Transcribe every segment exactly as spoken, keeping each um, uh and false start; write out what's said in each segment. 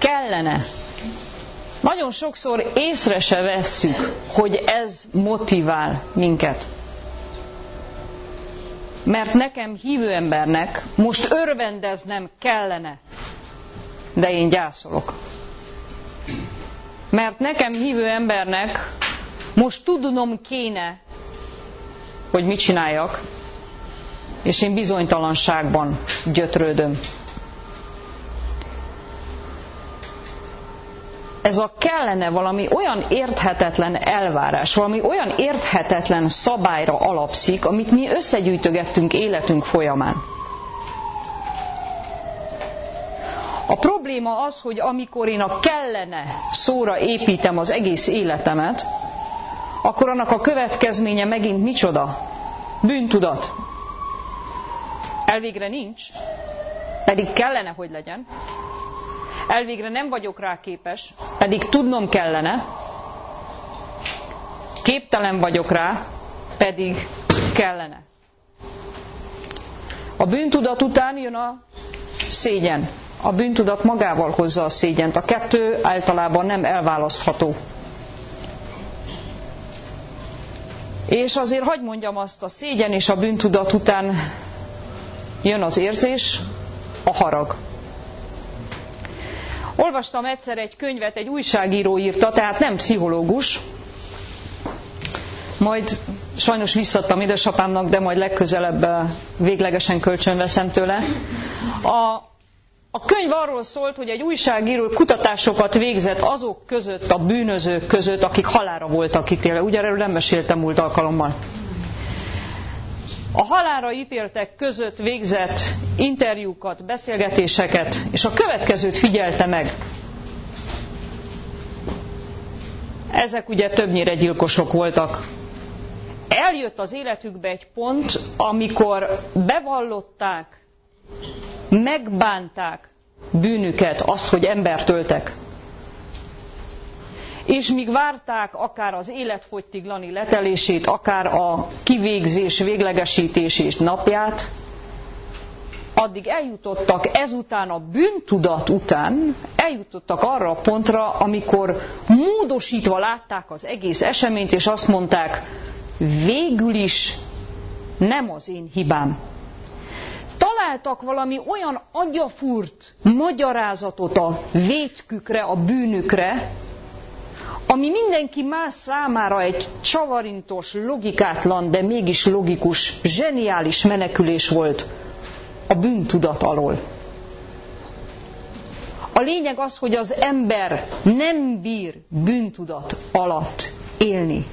kellene. Nagyon sokszor észre se vesszük, hogy ez motivál minket. Mert nekem hívő embernek most örvendeznem kellene, de én gyászolok. Mert nekem hívő embernek most tudnom kéne, hogy mit csináljak, és én bizonytalanságban gyötrődöm. Ez a kellene valami olyan érthetetlen elvárás, valami olyan érthetetlen szabályra alapszik, amit mi összegyűjtögettünk életünk folyamán. A probléma az, hogy amikor én a kellene szóra építem az egész életemet, akkor annak a következménye megint micsoda? Bűntudat. Elvégre nincs, pedig kellene, hogy legyen. Elvégre nem vagyok rá képes, pedig tudnom kellene. Képtelen vagyok rá, pedig kellene. A bűntudat után jön a szégyen. A bűntudat magával hozza a szégyent. A kettő általában nem elválasztható. És azért hadd mondjam azt, a szégyen és a bűntudat után jön az érzés, a harag. Olvastam egyszer egy könyvet, egy újságíró írta, tehát nem pszichológus. Majd sajnos visszadtam édesapámnak, de majd legközelebb véglegesen kölcsönveszem tőle. A, a könyv arról szólt, hogy egy újságíró kutatásokat végzett azok között, a bűnözők között, akik halálra voltak ítélve. Ugye erről nem meséltem múlt alkalommal. A halálra ítéltek között végzett interjúkat, beszélgetéseket, és a következőt figyelte meg. Ezek ugye többnyire gyilkosok voltak. Eljött az életükbe egy pont, amikor bevallották, megbánták bűnüket, azt, hogy embert öltek. És míg várták akár az életfogytiglani letelését, akár a kivégzés véglegesítését napját, addig eljutottak ezután a bűntudat után, eljutottak arra a pontra, amikor módosítva látták az egész eseményt, és azt mondták, végül is nem az én hibám. Találtak valami olyan agyafúrt magyarázatot a vétkükre, a bűnükre, ami mindenki más számára egy csavarintos, logikátlan, de mégis logikus, zseniális menekülés volt a bűntudat alól. A lényeg az, hogy az ember nem bír bűntudat alatt élni.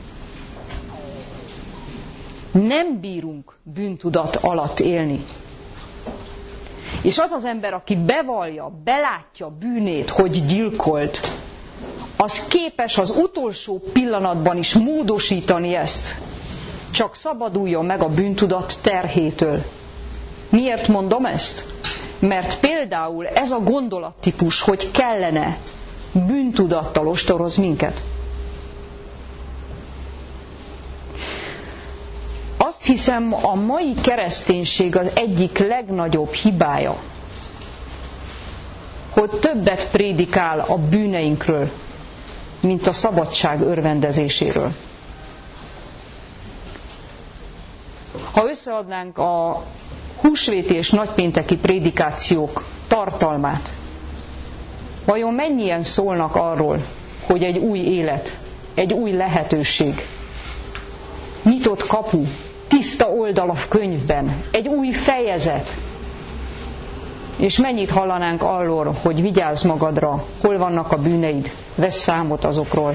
Nem bírunk bűntudat alatt élni. És az az ember, aki bevallja, belátja bűnét, hogy gyilkolt, az képes az utolsó pillanatban is módosítani ezt. Csak szabaduljon meg a bűntudat terhétől. Miért mondom ezt? Mert például ez a gondolattípus, hogy kellene, bűntudattal ostoroz minket. Azt hiszem, a mai kereszténység az egyik legnagyobb hibája, hogy többet prédikál a bűneinkről, mint a szabadság örvendezéséről. Ha összeadnánk a húsvéti és nagypénteki prédikációk tartalmát, vajon mennyien szólnak arról, hogy egy új élet, egy új lehetőség, nyitott kapu, tiszta oldal a könyvben, egy új fejezet, és mennyit hallanánk arról, hogy vigyázz magadra, hol vannak a bűneid, vess számot azokról.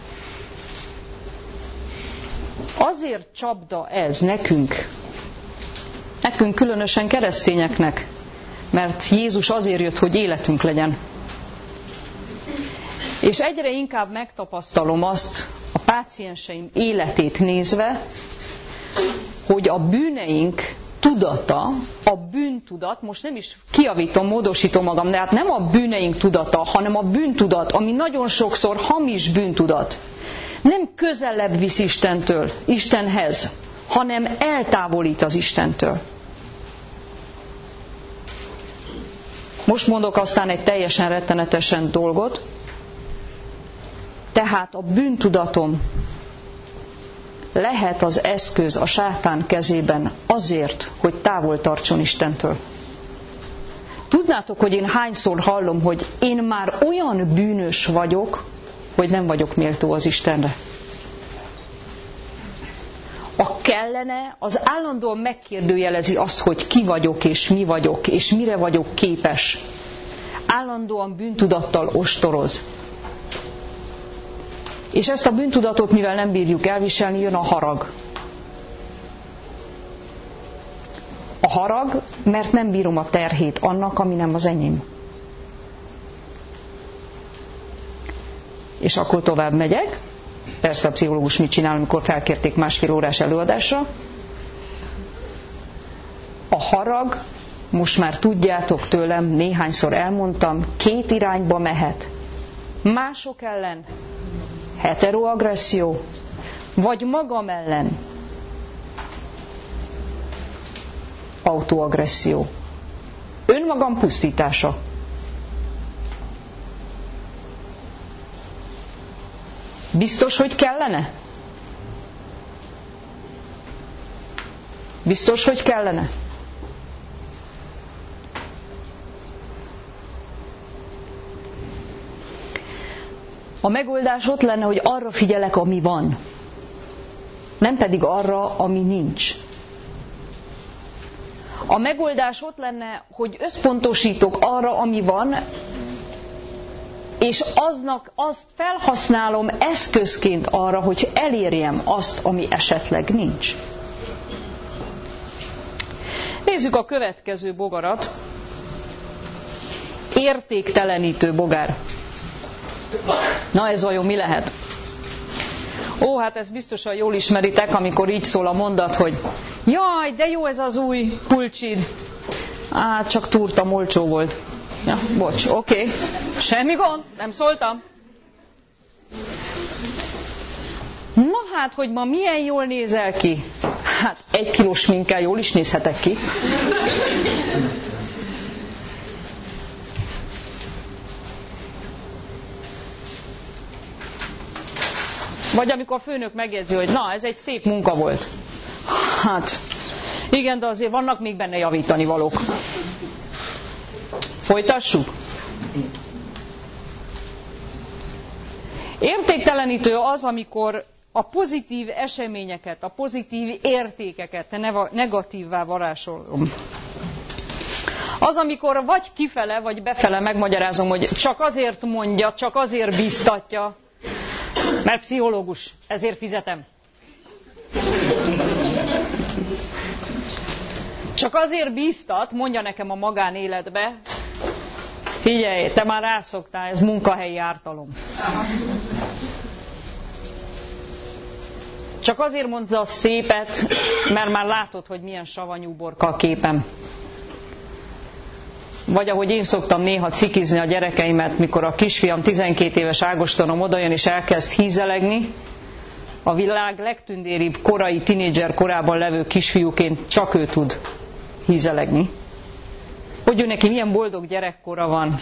Azért csapda ez nekünk, nekünk különösen keresztényeknek, mert Jézus azért jött, hogy életünk legyen. És egyre inkább megtapasztalom azt a pácienseim életét nézve, hogy a bűneink tudata, a bűntudat, most nem is kijavítom, módosítom magam, de hát nem a bűneink tudata, hanem a bűntudat, ami nagyon sokszor hamis bűntudat, nem közelebb visz Istentől, Istenhez, hanem eltávolít az Istentől. Most mondok aztán egy teljesen rettenetesen dolgot. Tehát a bűntudatom lehet az eszköz a sátán kezében azért, hogy távol tartson Istentől. Tudnátok, hogy én hányszor hallom, hogy én már olyan bűnös vagyok, hogy nem vagyok méltó az Istenre. A kellene az állandóan megkérdőjelezi azt, hogy ki vagyok és mi vagyok, és mire vagyok képes. Állandóan bűntudattal ostoroz. És ezt a bűntudatot, mivel nem bírjuk elviselni, jön a harag. A harag, mert nem bírom a terhét annak, ami nem az enyém. És akkor tovább megyek. Persze a pszichológus mit csinál, amikor felkérték másfél órás előadásra. A harag, most már tudjátok tőlem, néhányszor elmondtam, két irányba mehet. Mások ellen heteroagresszió, vagy magam ellen autoagresszió. Önmagam pusztítása. Biztos, hogy kellene? Biztos, hogy kellene? A megoldás ott lenne, hogy arra figyelek, ami van. Nem pedig arra, ami nincs. A megoldás ott lenne, hogy összpontosítok arra, ami van, és aznak azt felhasználom eszközként arra, hogy elérjem azt, ami esetleg nincs. Nézzük a következő bogarat. Értéktelenítő bogár. Na ez vajon mi lehet? Ó, hát ezt biztosan jól ismeritek, amikor így szól a mondat, hogy jaj, de jó ez az új pulcsid. Á, csak túrtam, olcsó volt. Ja, bocs, oké. Okay. Semmi gond, nem szóltam. Na hát, hogy ma milyen jól nézel ki? Hát egy kilós sminkkel jól is nézhetek ki. Vagy amikor a főnök megjegyzi, hogy na, ez egy szép munka volt. Hát, igen, de azért vannak még benne javítani valók. Folytassuk? Értéktelenítő az, amikor a pozitív eseményeket, a pozitív értékeket negatívvá varázsolom. Az, amikor vagy kifele, vagy befele megmagyarázom, hogy csak azért mondja, csak azért bíztatja, mert pszichológus, ezért fizetem. Csak azért bíztat, mondja nekem a magánéletbe, figyelj, te már rászoktál, ez munkahelyi ártalom. Csak azért mondja a szépet, mert már látod, hogy milyen savanyú borka a képem. Vagy ahogy én szoktam néha cikizni a gyerekeimet, mikor a kisfiam tizenkét éves Ágostonom odajön és elkezd hízelegni, a világ legtündéribb korai tinédzser korában levő kisfiúként csak ő tud hízelegni. Hogy ő neki milyen boldog gyerekkora van.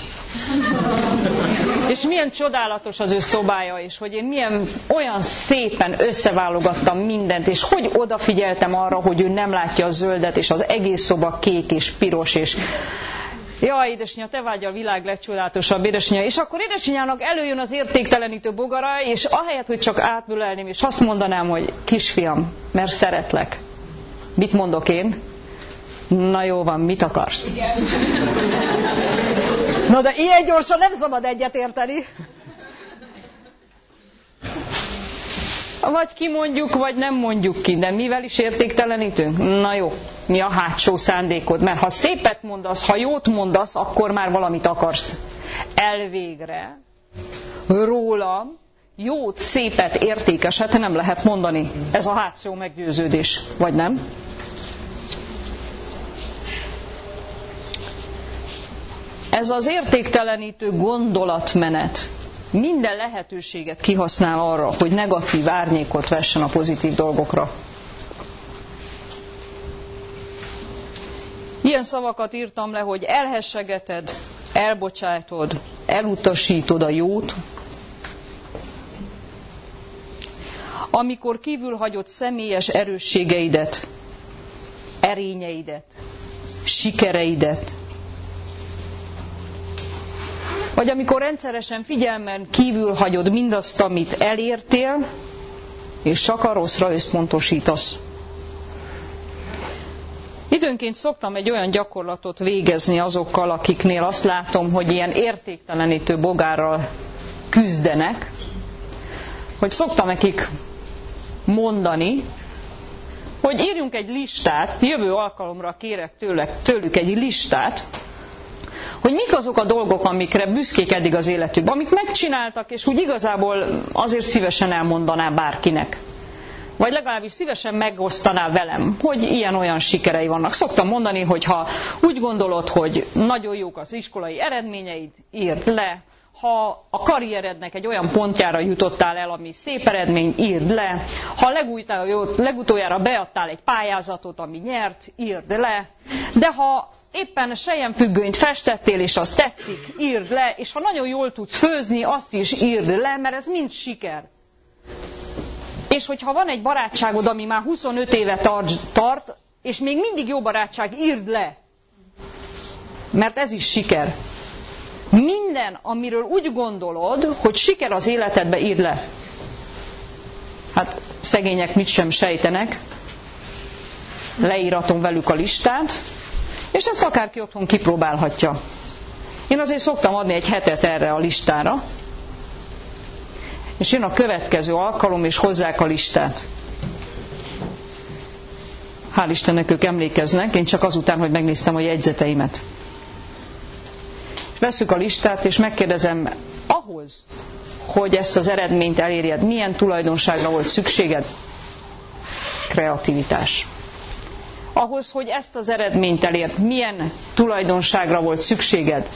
És milyen csodálatos az ő szobája, és hogy én milyen olyan szépen összeválogattam mindent, és hogy odafigyeltem arra, hogy ő nem látja a zöldet, és az egész szoba kék és piros, és jaj, édesanyja, te vágy a világ legcsodálatosabb, édesanyja. És akkor édesanyjának előjön az értéktelenítő bogara, és ahelyett, hogy csak átbölelném, és azt mondanám, hogy kisfiam, mert szeretlek. Mit mondok én? Na jó van, mit akarsz? Igen. Na de ilyen gyorsan nem szabad egyet érteni. Vagy kimondjuk, vagy nem mondjuk ki, de mivel is értéktelenítünk? Na jó, mi a hátsó szándékod? Mert ha szépet mondasz, ha jót mondasz, akkor már valamit akarsz. Elvégre rólam jót, szépet, értékeset nem lehet mondani. Ez a hátsó meggyőződés, vagy nem? Ez az értéktelenítő gondolatmenet minden lehetőséget kihasznál arra, hogy negatív árnyékot vessen a pozitív dolgokra. Ilyen szavakat írtam le, hogy elhessegeted elbocsátod, elutasítod a jót, amikor kívül hagyod személyes erősségeidet, erényeidet, sikereidet, vagy amikor rendszeresen figyelmen kívül hagyod mindazt, amit elértél, és csak a rosszra összpontosítasz. Időnként szoktam egy olyan gyakorlatot végezni azokkal, akiknél azt látom, hogy ilyen értéktelenítő bogárral küzdenek, hogy szoktam nekik mondani, hogy írjunk egy listát, jövő alkalomra kérek tőlek, tőlük egy listát, hogy mik azok a dolgok, amikre büszkék eddig az életükben, amik megcsináltak, és úgy igazából azért szívesen elmondaná bárkinek. Vagy legalábbis szívesen megosztaná velem, hogy ilyen-olyan sikerei vannak. Szoktam mondani, hogy ha úgy gondolod, hogy nagyon jók az iskolai eredményeid, írd le. Ha a karrierednek egy olyan pontjára jutottál el, ami szép eredmény, írd le. Ha legutoljára beadtál egy pályázatot, ami nyert, írd le. De ha éppen selyemfüggönyt festettél, és az tetszik, írd le. És ha nagyon jól tudsz főzni, azt is írd le, mert ez mind siker. És hogyha van egy barátságod, ami már huszonöt éve tart, és még mindig jó barátság, írd le. Mert ez is siker. Minden, amiről úgy gondolod, hogy siker az életedbe, írd le. Hát szegények mit sem sejtenek. Leíratom velük a listát, és ezt akárki otthon kipróbálhatja. Én azért szoktam adni egy hetet erre a listára, és jön a következő alkalom, és hozzák a listát. Hál' Istennek ők emlékeznek, én csak azután, hogy megnéztem a jegyzeteimet. Vesszük a listát, és megkérdezem, ahhoz, hogy ezt az eredményt elérjed, milyen tulajdonságra volt szükséged? Kreativitás. Ahhoz, hogy ezt az eredményt elérd, milyen tulajdonságra volt szükséged?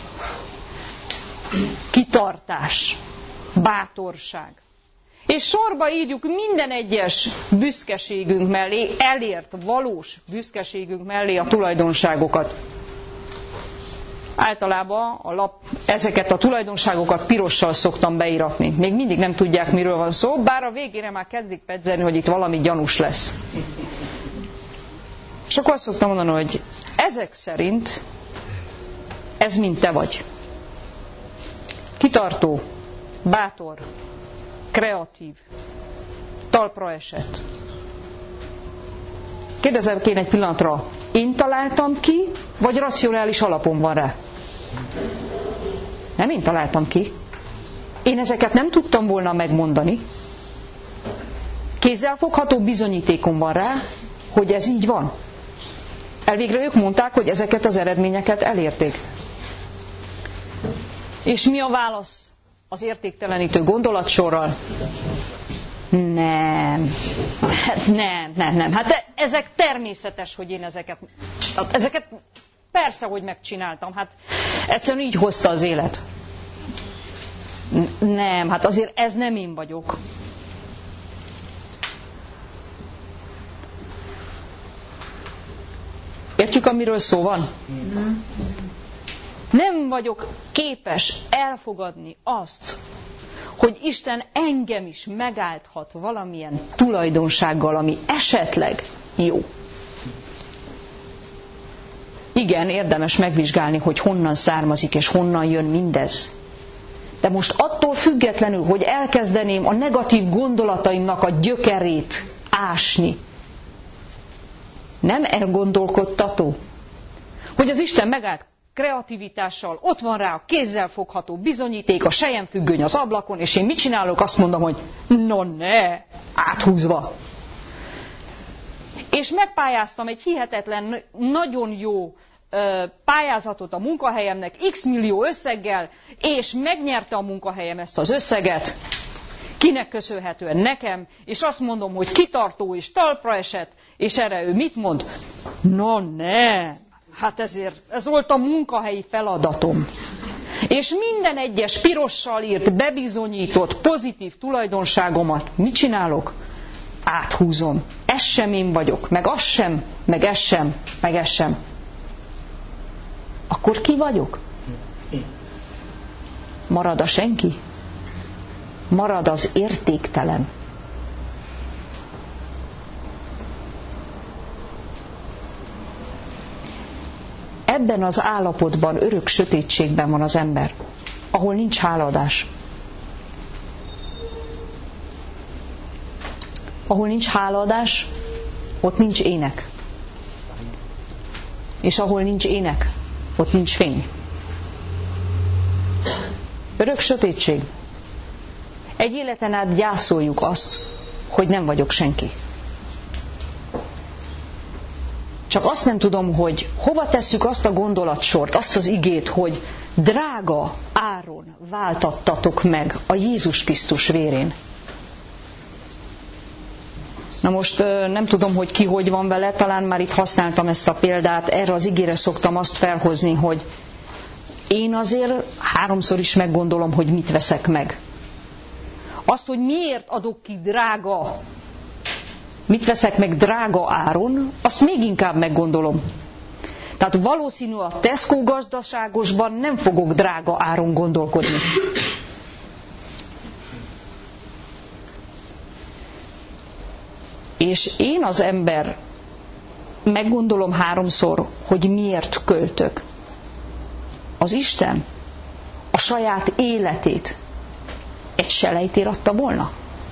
Kitartás. Bátorság. És sorba írjuk minden egyes büszkeségünk mellé, elért valós büszkeségünk mellé a tulajdonságokat. Általában a lap, ezeket a tulajdonságokat pirossal szoktam beíratni. Még mindig nem tudják, miről van szó, bár a végére már kezdik pedzerni, hogy itt valami gyanús lesz. És akkor azt szoktam mondani, hogy ezek szerint ez mind te vagy. Kitartó, bátor, kreatív, talpra esett. Kérdezem kéne egy pillanatra, én találtam ki, vagy racionális alapon van rá? Nem én találtam ki. Én ezeket nem tudtam volna megmondani. Kézzelfogható bizonyítékom van rá, hogy ez így van. Elvégre ők mondták, hogy ezeket az eredményeket elérték. És mi a válasz az értéktelenítő gondolatsorral? Nem. Hát nem, nem, nem. Hát ezek természetes, hogy én ezeket... Ezeket persze, hogy megcsináltam. Hát egyszerűen így hozta az élet. Nem, hát azért ez nem én vagyok. Értjük, amiről szó van? Nem vagyok képes elfogadni azt, hogy Isten engem is megáldhat valamilyen tulajdonsággal, ami esetleg jó. Igen, érdemes megvizsgálni, hogy honnan származik és honnan jön mindez. De most attól függetlenül, hogy elkezdeném a negatív gondolataimnak a gyökerét ásni, nem elgondolkodtató, hogy az Isten megállt kreativitással, ott van rá a kézzel fogható bizonyíték, a selyemfüggöny az ablakon, és én mit csinálok? Azt mondom, hogy no ne, áthúzva. És megpályáztam egy hihetetlen, nagyon jó pályázatot a munkahelyemnek, x millió összeggel, és megnyerte a munkahelyem ezt az összeget. Kinek köszönhetően? Nekem, és azt mondom, hogy kitartó és talpra esett, és erre ő mit mond? No ne, hát ezért, ez volt a munkahelyi feladatom. És minden egyes pirossal írt, bebizonyított pozitív tulajdonságomat mit csinálok? Áthúzom. Ez sem én vagyok, meg az sem, meg ez sem, meg ez sem. Akkor ki vagyok? marad a senki, marad az értéktelen. Ebben az állapotban, örök sötétségben van az ember, ahol nincs hálaadás. Ahol nincs hálaadás, ott nincs ének. És ahol nincs ének, ott nincs fény. Örök sötétség. Egy életen át gyászoljuk azt, hogy nem vagyok senki. Csak azt nem tudom, hogy hova tesszük azt a gondolatsort, azt az igét, hogy drága áron váltattatok meg a Jézus Krisztus vérén. Na most nem tudom, hogy ki hogy van vele, talán már itt használtam ezt a példát, erre az igére szoktam azt felhozni, hogy én azért háromszor is meggondolom, hogy mit veszek meg. Azt, hogy miért adok ki drága, mit veszek meg drága áron, azt még inkább meggondolom. Tehát valószínű a Tesco gazdaságosban nem fogok drága áron gondolkodni. És én az ember meggondolom háromszor, hogy miért költök. Az Isten a saját életét egy selejtért adta volna?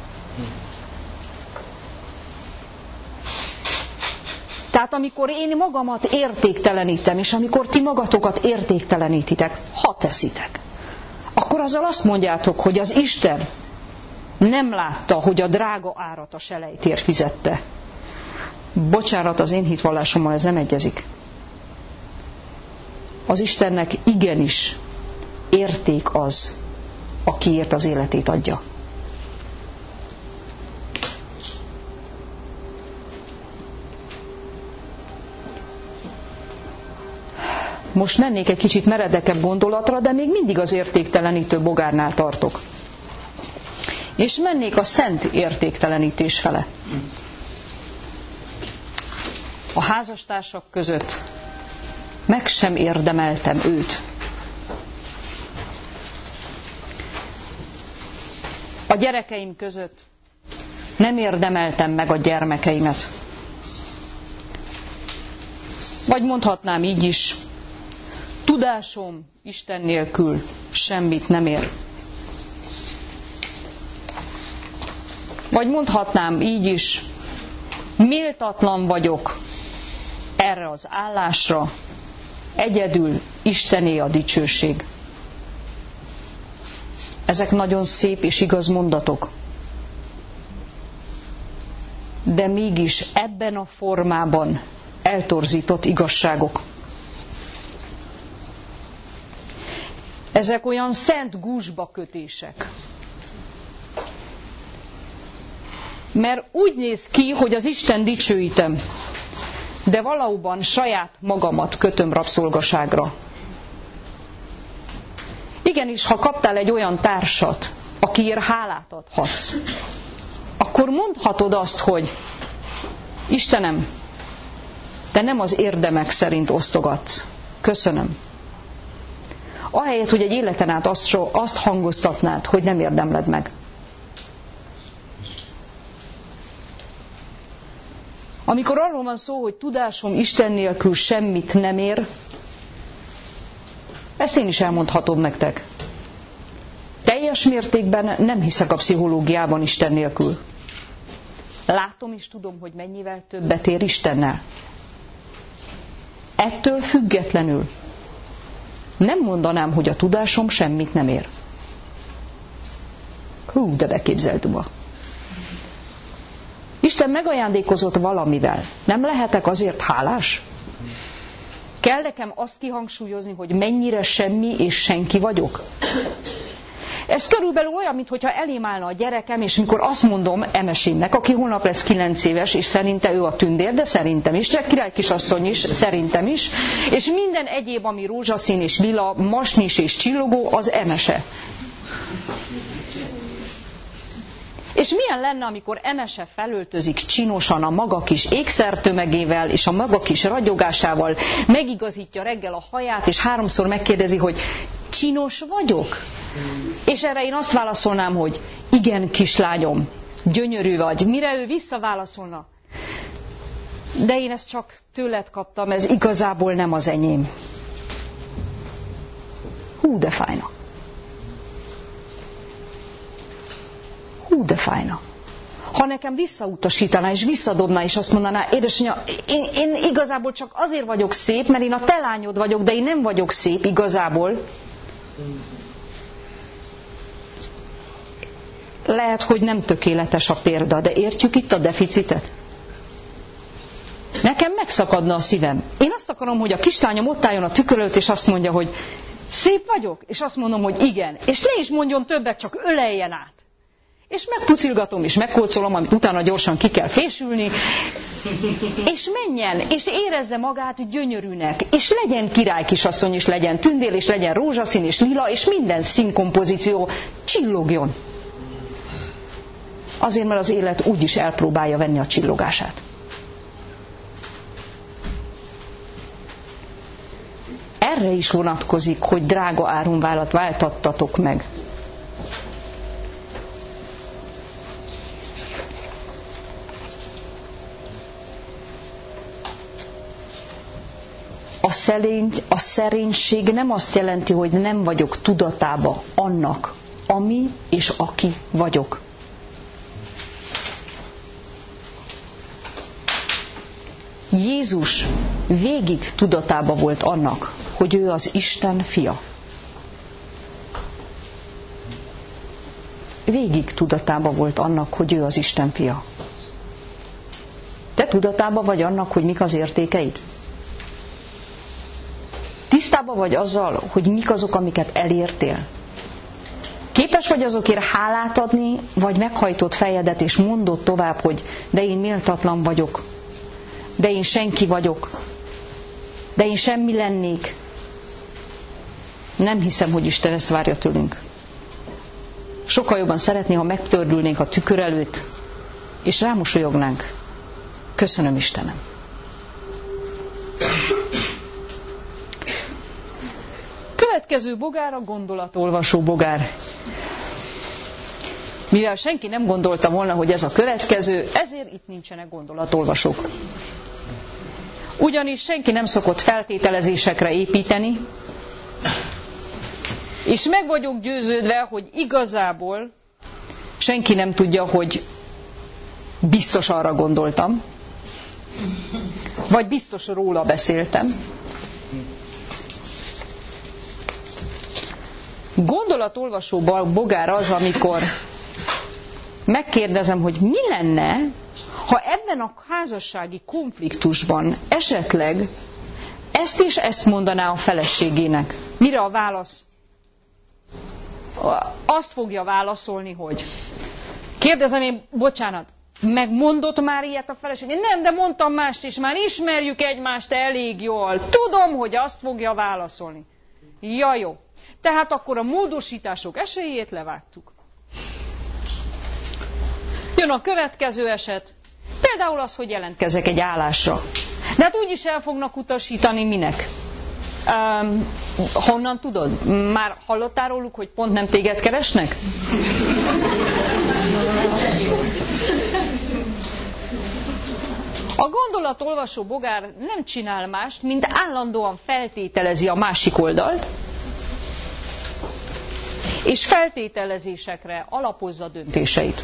Tehát amikor én magamat értéktelenítem, és amikor ti magatokat értéktelenítitek, ha teszitek, akkor azzal azt mondjátok, hogy az Isten nem látta, hogy a drága árat a selejtért fizette. Bocsánat, az én hitvallásommal ez nem egyezik. Az Istennek igenis érték az, akiért az életét adja. Most mennék egy kicsit meredekebb gondolatra, de még mindig az értéktelenítő bogárnál tartok. És mennék a szent értéktelenítés fele. A házastársak között meg sem érdemeltem őt. A gyerekeim között nem érdemeltem meg a gyermekeimet. Vagy mondhatnám így is, tudásom Isten nélkül semmit nem ér. Vagy mondhatnám így is, méltatlan vagyok erre az állásra, egyedül Istené a dicsőség. Ezek nagyon szép és igaz mondatok. De mégis ebben a formában eltorzított igazságok. Ezek olyan szent gúzsba kötések. Mert úgy néz ki, hogy az Isten dicsőítem, de valóban saját magamat kötöm rabszolgaságra. Igenis, ha kaptál egy olyan társat, akiért hálát adhatsz, akkor mondhatod azt, hogy Istenem, te nem az érdemek szerint osztogatsz. Köszönöm. Ahelyett, hogy egy életen át azt, azt hangoztatnád, hogy nem érdemled meg. Amikor arról van szó, hogy tudásom Isten nélkül semmit nem ér, ezt én is elmondhatom nektek. Teljes mértékben nem hiszek a pszichológiában Isten nélkül. Látom és tudom, hogy mennyivel többet ér Istennel. Ettől függetlenül nem mondanám, hogy a tudásom semmit nem ér. Hú, de beképzeltem. Isten megajándékozott valamivel. Nem lehetek azért hálás? Kell nekem azt kihangsúlyozni, hogy mennyire semmi és senki vagyok? Ez körülbelül olyan, mintha elém állna a gyerekem, és mikor azt mondom Emesémnek, aki holnap lesz kilenc éves, és szerinte ő a tündér, de szerintem is, de király kisasszony is, szerintem is, és minden egyéb, ami rózsaszín és lila, masnis és csillogó, az Emese. És milyen lenne, amikor Emese felöltözik csinosan a maga kis ékszertömegével és a maga kis ragyogásával, megigazítja reggel a haját, és háromszor megkérdezi, hogy csinos vagyok? És erre én azt válaszolnám, hogy igen, kislányom, gyönyörű vagy. Mire ő visszaválaszolna? De én ezt csak tőled kaptam, ez igazából nem az enyém. Hú, de fájna. Hú, de fájna. Ha nekem visszautasítaná és visszadobná, és azt mondaná, édesanyja, én, én igazából csak azért vagyok szép, mert én a te lányod vagyok, de én nem vagyok szép igazából. Lehet, hogy nem tökéletes a példa, de értjük itt a deficitet? Nekem megszakadna a szívem. Én azt akarom, hogy a kislányom ott álljon a tükör előtt, és azt mondja, hogy szép vagyok? És azt mondom, hogy igen. És ne is mondjon többet, csak öleljen át. És megpucilgatom, és megkócolom, amit utána gyorsan ki kell fésülni, és menjen, és érezze magát gyönyörűnek, és legyen királykisasszony, és legyen tündér, és legyen rózsaszín, és lila, és minden színkompozíció csillogjon. Azért, mert az élet úgyis elpróbálja venni a csillogását. Erre is vonatkozik, hogy drága árunvárat váltattatok meg. A, szerény, a szerénység nem azt jelenti, hogy nem vagyok tudatába annak, ami és aki vagyok. Jézus végig tudatába volt annak, hogy ő az Isten fia. Végig tudatába volt annak, hogy ő az Isten fia. Te tudatába vagy annak, hogy mik az értékeid? Tisztában vagy azzal, hogy mik azok, amiket elértél? Képes vagy azokért hálát adni, vagy meghajtott fejedet, és mondod tovább, hogy de én méltatlan vagyok, de én senki vagyok, de én semmi lennék. Nem hiszem, hogy Isten ezt várja tőlünk. Sokkal jobban szeretné, ha megtördülnénk a tükör előtt, és rámosolyognánk. Köszönöm, Istenem. Következő bogár a gondolatolvasó bogár. Mivel senki nem gondolta volna, hogy ez a következő, ezért itt nincsenek gondolatolvasók. Ugyanis senki nem szokott feltételezésekre építeni, és meg vagyok győződve, hogy igazából senki nem tudja, hogy biztos arra gondoltam, vagy biztos róla beszéltem. Gondolatolvasó bogár az, amikor megkérdezem, hogy mi lenne, ha ebben a házassági konfliktusban esetleg ezt és ezt mondaná a feleségének. Mire a válasz? Azt fogja válaszolni, hogy kérdezem én, bocsánat, megmondott már ilyet a feleség? Nem, de mondtam mást is, már ismerjük egymást elég jól. Tudom, hogy azt fogja válaszolni. Ja, jó. Tehát akkor a módosítások esélyét levágtuk. Jön a következő eset, például az, hogy jelentkezek egy állásra. De hát úgyis el fognak utasítani, minek? Um, honnan tudod? Már hallottál róluk, hogy pont nem téged keresnek? A gondolatolvasó bogár nem csinál mást, mint állandóan feltételezi a másik oldalt, és feltételezésekre alapozza döntéseit.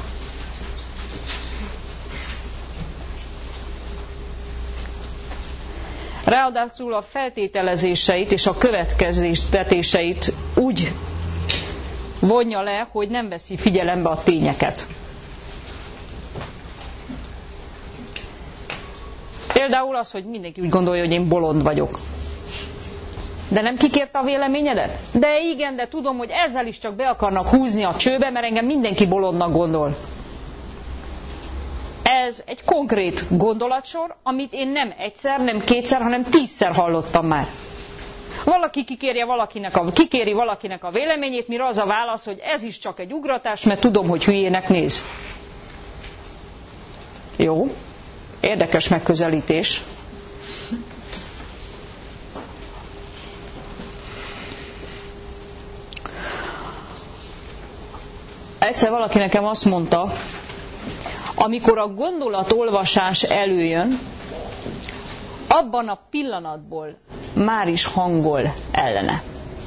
Ráadásul a feltételezéseit és a következtetéseit úgy vonja le, hogy nem veszi figyelembe a tényeket. Például az, hogy mindenki úgy gondolja, hogy én bolond vagyok. De nem kikérte a véleményedet? De igen, de tudom, hogy ezzel is csak be akarnak húzni a csőbe, mert engem mindenki bolondnak gondol. Ez egy konkrét gondolatsor, amit én nem egyszer, nem kétszer, hanem tízszer hallottam már. Valaki kikérje valakinek a, kikéri valakinek a véleményét, mire az a válasz, hogy ez is csak egy ugratás, mert tudom, hogy hülyének néz. Jó, érdekes megközelítés. Egyszer valaki nekem azt mondta, amikor a gondolatolvasás előjön, abban a pillanatból már is hangol ellene.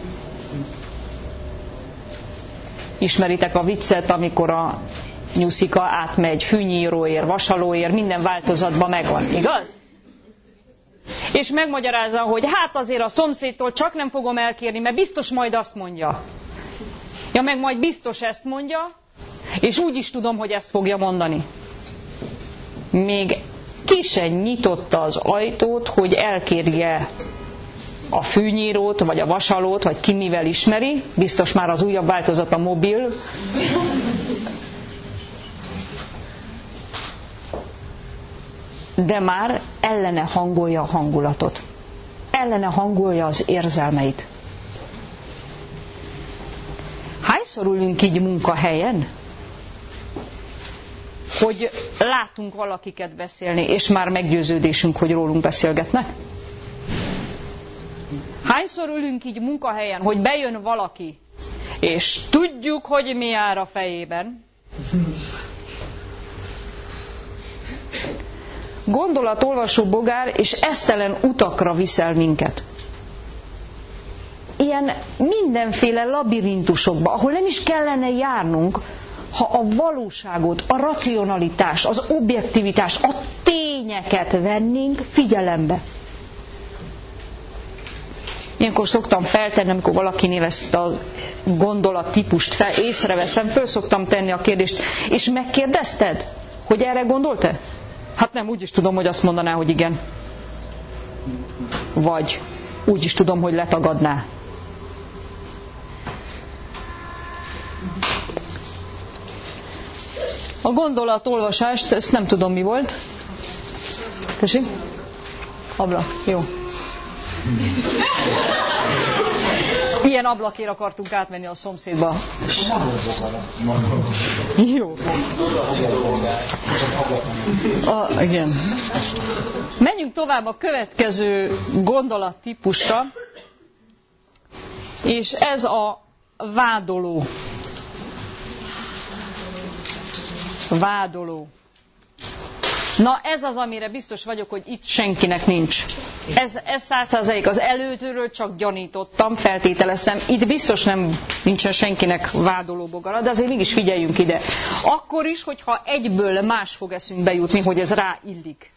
Ismeritek a viccet, amikor a nyuszika átmegy fűnyíróért, vasalóért, minden változatban megvan, igaz? És megmagyarázza, hogy hát azért a szomszédtól csak nem fogom elkérni, mert biztos majd azt mondja. Ja, meg majd biztos ezt mondja, és úgy is tudom, hogy ezt fogja mondani. Még ki se nyitotta az ajtót, hogy elkérje a fűnyírót, vagy a vasalót, vagy ki mivel ismeri, biztos már az újabb változat a mobil. De már ellene hangolja a hangulatot. Ellene hangolja az érzelmeit. Hányszor ülünk így munkahelyen, hogy látunk valakiket beszélni, és már meggyőződésünk, hogy rólunk beszélgetnek? Hányszor ülünk így munkahelyen, hogy bejön valaki, és tudjuk, hogy mi jár a fejében? Gondolatolvasó bogár, és esztelen utakra viszel minket. Ilyen mindenféle labirintusokba, ahol nem is kellene járnunk, ha a valóságot, a racionalitás, az objektivitás, a tényeket vennénk figyelembe. Ilyenkor szoktam feltenni, amikor valakinél ezt a gondolattípust fel, észreveszem, föl szoktam tenni a kérdést, és megkérdezted, hogy erre gondolt-e? Hát nem, úgy is tudom, hogy azt mondaná, hogy igen. Vagy úgy is tudom, hogy letagadná. A gondolatolvasást, ezt nem tudom, mi volt. Tessék? Ablak, jó. Ilyen ablakért akartunk átmenni a szomszédba. Jó. A, igen. Menjünk tovább a következő gondolattípusra, és ez a vádoló. Vádoló. Na ez az, amire biztos vagyok, hogy itt senkinek nincs. Ez, ez száz százalék. Az előzőről csak gyanítottam, feltételeztem. Itt biztos nem nincsen senkinek vádoló bogara, de azért mégis figyeljünk ide. Akkor is, hogyha egyből más fog eszünkbe jutni, hogy ez ráillik.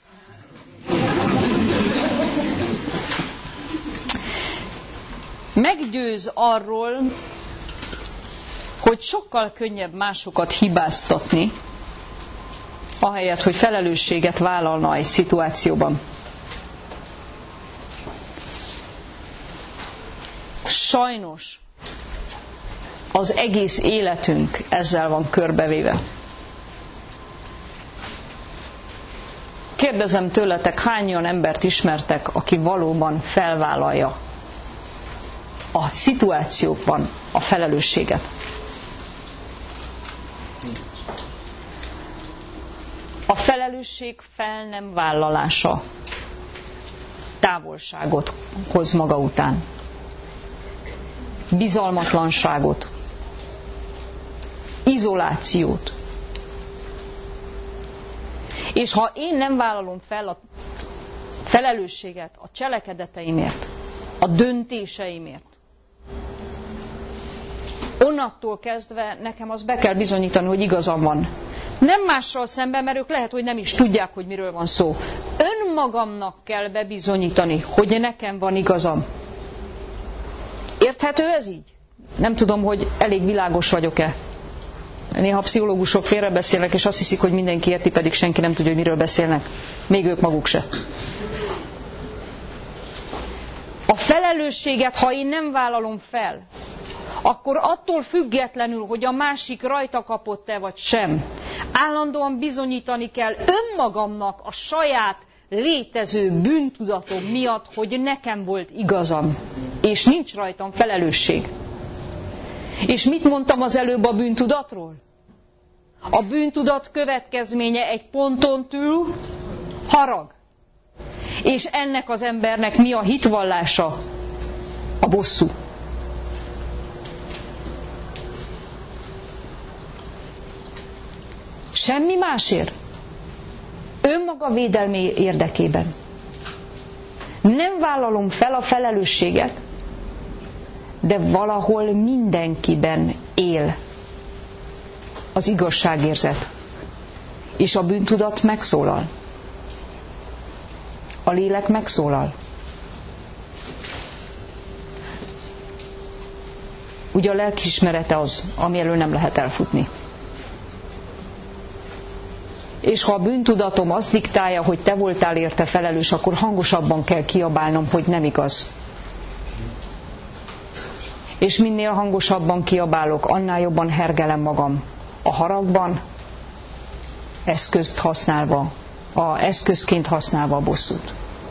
Meggyőz arról, hogy sokkal könnyebb másokat hibáztatni, ahelyett, hogy felelősséget vállalna egy szituációban. Sajnos az egész életünk ezzel van körbevéve. Kérdezem tőletek, hány olyan embert ismertek, aki valóban felvállalja a szituációkban a felelősséget? A felelősség fel nem vállalása távolságot hoz maga után. Bizalmatlanságot, izolációt. És ha én nem vállalom fel a felelősséget a cselekedeteimért, a döntéseimért, onnantól kezdve nekem azt be kell bizonyítani, hogy igazam van. Nem mással szemben, mert ők lehet, hogy nem is tudják, hogy miről van szó. Önmagamnak kell bebizonyítani, hogy nekem van igazam. Érthető ez így? Nem tudom, hogy elég világos vagyok-e. Néha a pszichológusok félrebeszélnek, és azt hiszik, hogy mindenki érti, pedig senki nem tudja, hogy miről beszélnek. Még ők maguk se. A felelősséget, ha én nem vállalom fel, akkor attól függetlenül, hogy a másik rajta kapott-e vagy sem, állandóan bizonyítani kell önmagamnak a saját létező bűntudatom miatt, hogy nekem volt igazam, és nincs rajtam felelősség. És mit mondtam az előbb a bűntudatról? A bűntudat következménye egy ponton túl harag. És ennek az embernek mi a hitvallása? A bosszú. Semmi másért. Önmaga védelmi érdekében. Nem vállalom fel a felelősséget, de valahol mindenkiben él az igazságérzet. És a bűntudat megszólal. A lélek megszólal. Ugye a lelkiismerete az, ami elől nem lehet elfutni. És ha a bűntudatom azt diktálja, hogy te voltál érte felelős, akkor hangosabban kell kiabálnom, hogy nem igaz. És minél hangosabban kiabálok, annál jobban hergelem magam a haragban, eszközt használva, a eszközként használva a bosszút.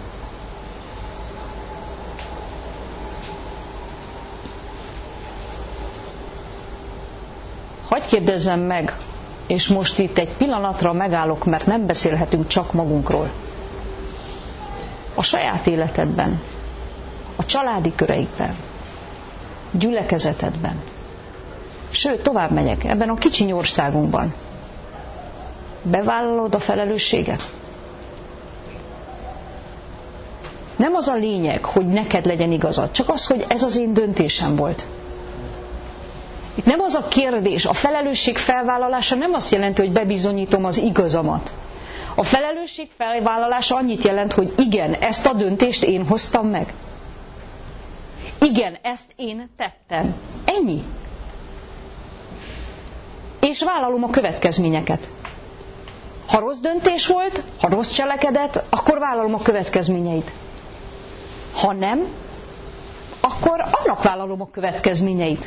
Hadd kérdezzem meg, és most itt egy pillanatra megállok, mert nem beszélhetünk csak magunkról. A saját életedben, a családi köreidben, gyülekezetedben, sőt, tovább megyek, ebben a kicsiny országunkban. Bevállalod a felelősséget? Nem az a lényeg, hogy neked legyen igazad, csak az, hogy ez az én döntésem volt. Itt nem az a kérdés, a felelősség felvállalása nem azt jelenti, hogy bebizonyítom az igazamat. A felelősség felvállalása annyit jelent, hogy igen, ezt a döntést én hoztam meg. Igen, ezt én tettem. Ennyi. És vállalom a következményeket. Ha rossz döntés volt, ha rossz cselekedet, akkor vállalom a következményeit. Ha nem, akkor annak vállalom a következményeit.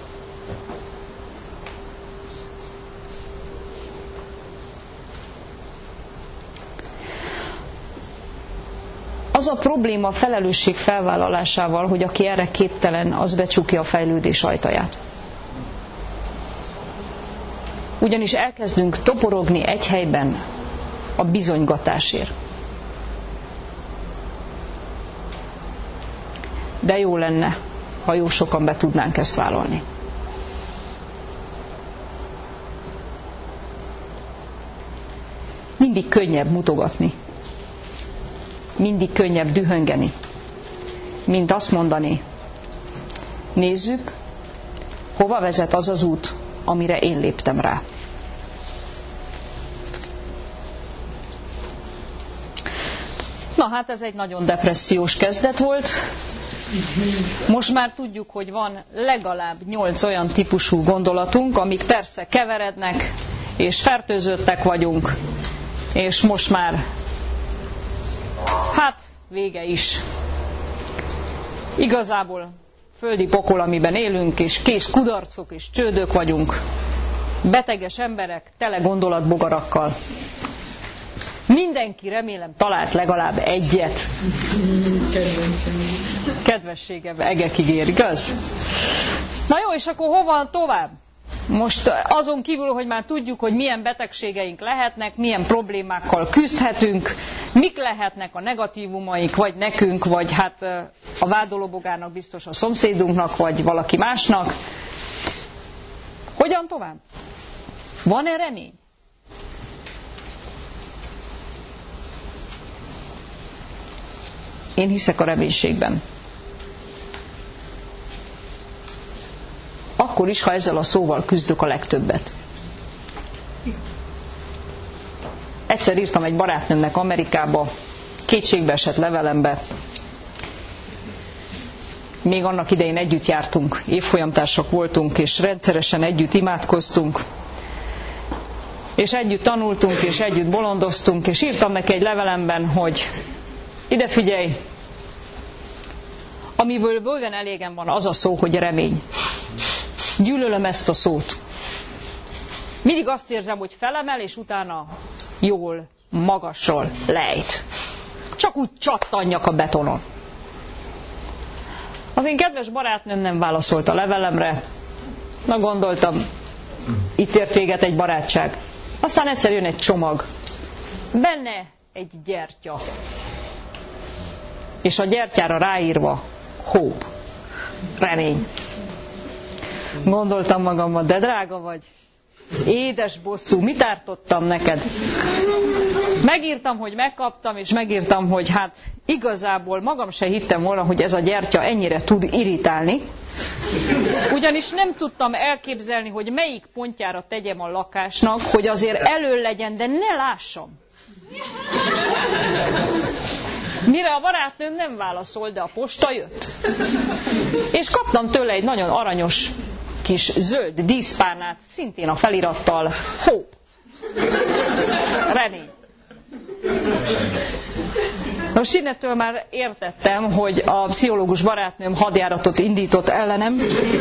Az a probléma a felelősség felvállalásával, hogy aki erre képtelen, az becsukja a fejlődés ajtaját. Ugyanis elkezdünk toporogni egy helyben a bizonygatásért. De jó lenne, ha jó sokan be tudnánk ezt vállalni. Mindig könnyebb mutogatni. Mindig könnyebb dühöngeni, mint azt mondani, nézzük, hova vezet az az út, amire én léptem rá. Na hát ez egy nagyon depressziós kezdet volt. Most már tudjuk, hogy van legalább nyolc olyan típusú gondolatunk, amik persze keverednek, és fertőzöttek vagyunk, és most már hát vége is. Igazából földi pokol, amiben élünk, és kész kudarcok és csődök vagyunk. Beteges emberek, tele gondolatbogarakkal. Mindenki remélem talált legalább egyet. Kedvességem egekig ér, igaz? Na jó, és akkor hova tovább? Most azon kívül, hogy már tudjuk, hogy milyen betegségeink lehetnek, milyen problémákkal küzdhetünk, mik lehetnek a negatívumaink, vagy nekünk, vagy hát a vádolóbogának biztos a szomszédunknak, vagy valaki másnak. Hogyan tovább? Van-e remény? Én hiszek a reménységben. Akkor is, ha ezzel a szóval küzdök a legtöbbet. Egyszer írtam egy barátnőmnek Amerikába, kétségbeesett levelembe. Még annak idején együtt jártunk, évfolyamtársak voltunk, és rendszeresen együtt imádkoztunk. És együtt tanultunk, és együtt bolondoztunk, és írtam neki egy levelemben, hogy ide figyelj, amiből bőven elégem van az a szó, hogy remény. Gyűlölöm ezt a szót. Mindig azt érzem, hogy felemel, és utána jól, magasról lejt. Csak úgy csattanjak a betonon. Az én kedves barátnőm nem válaszolt a levelemre. Na gondoltam, itt ért véget egy barátság. Aztán egyszer jön egy csomag. Benne egy gyertya. És a gyertyára ráírva hope, remény. Gondoltam magamban, de drága vagy, Édes bosszú, mit ártottam neked? Megírtam, hogy megkaptam, és megírtam, hogy hát igazából magam se hittem volna, hogy ez a gyertya ennyire tud irritálni. Ugyanis nem tudtam elképzelni, hogy melyik pontjára tegyem a lakásnak, hogy azért elől legyen, de ne lássam. Mire a barátnőm nem válaszolt, de a posta jött. És kaptam tőle egy nagyon aranyos kis zöld díszpárnát, szintén a felirattal Hope. Remény. Most innentől már értettem, hogy a pszichológus barátnőm hadjáratot indított ellenem.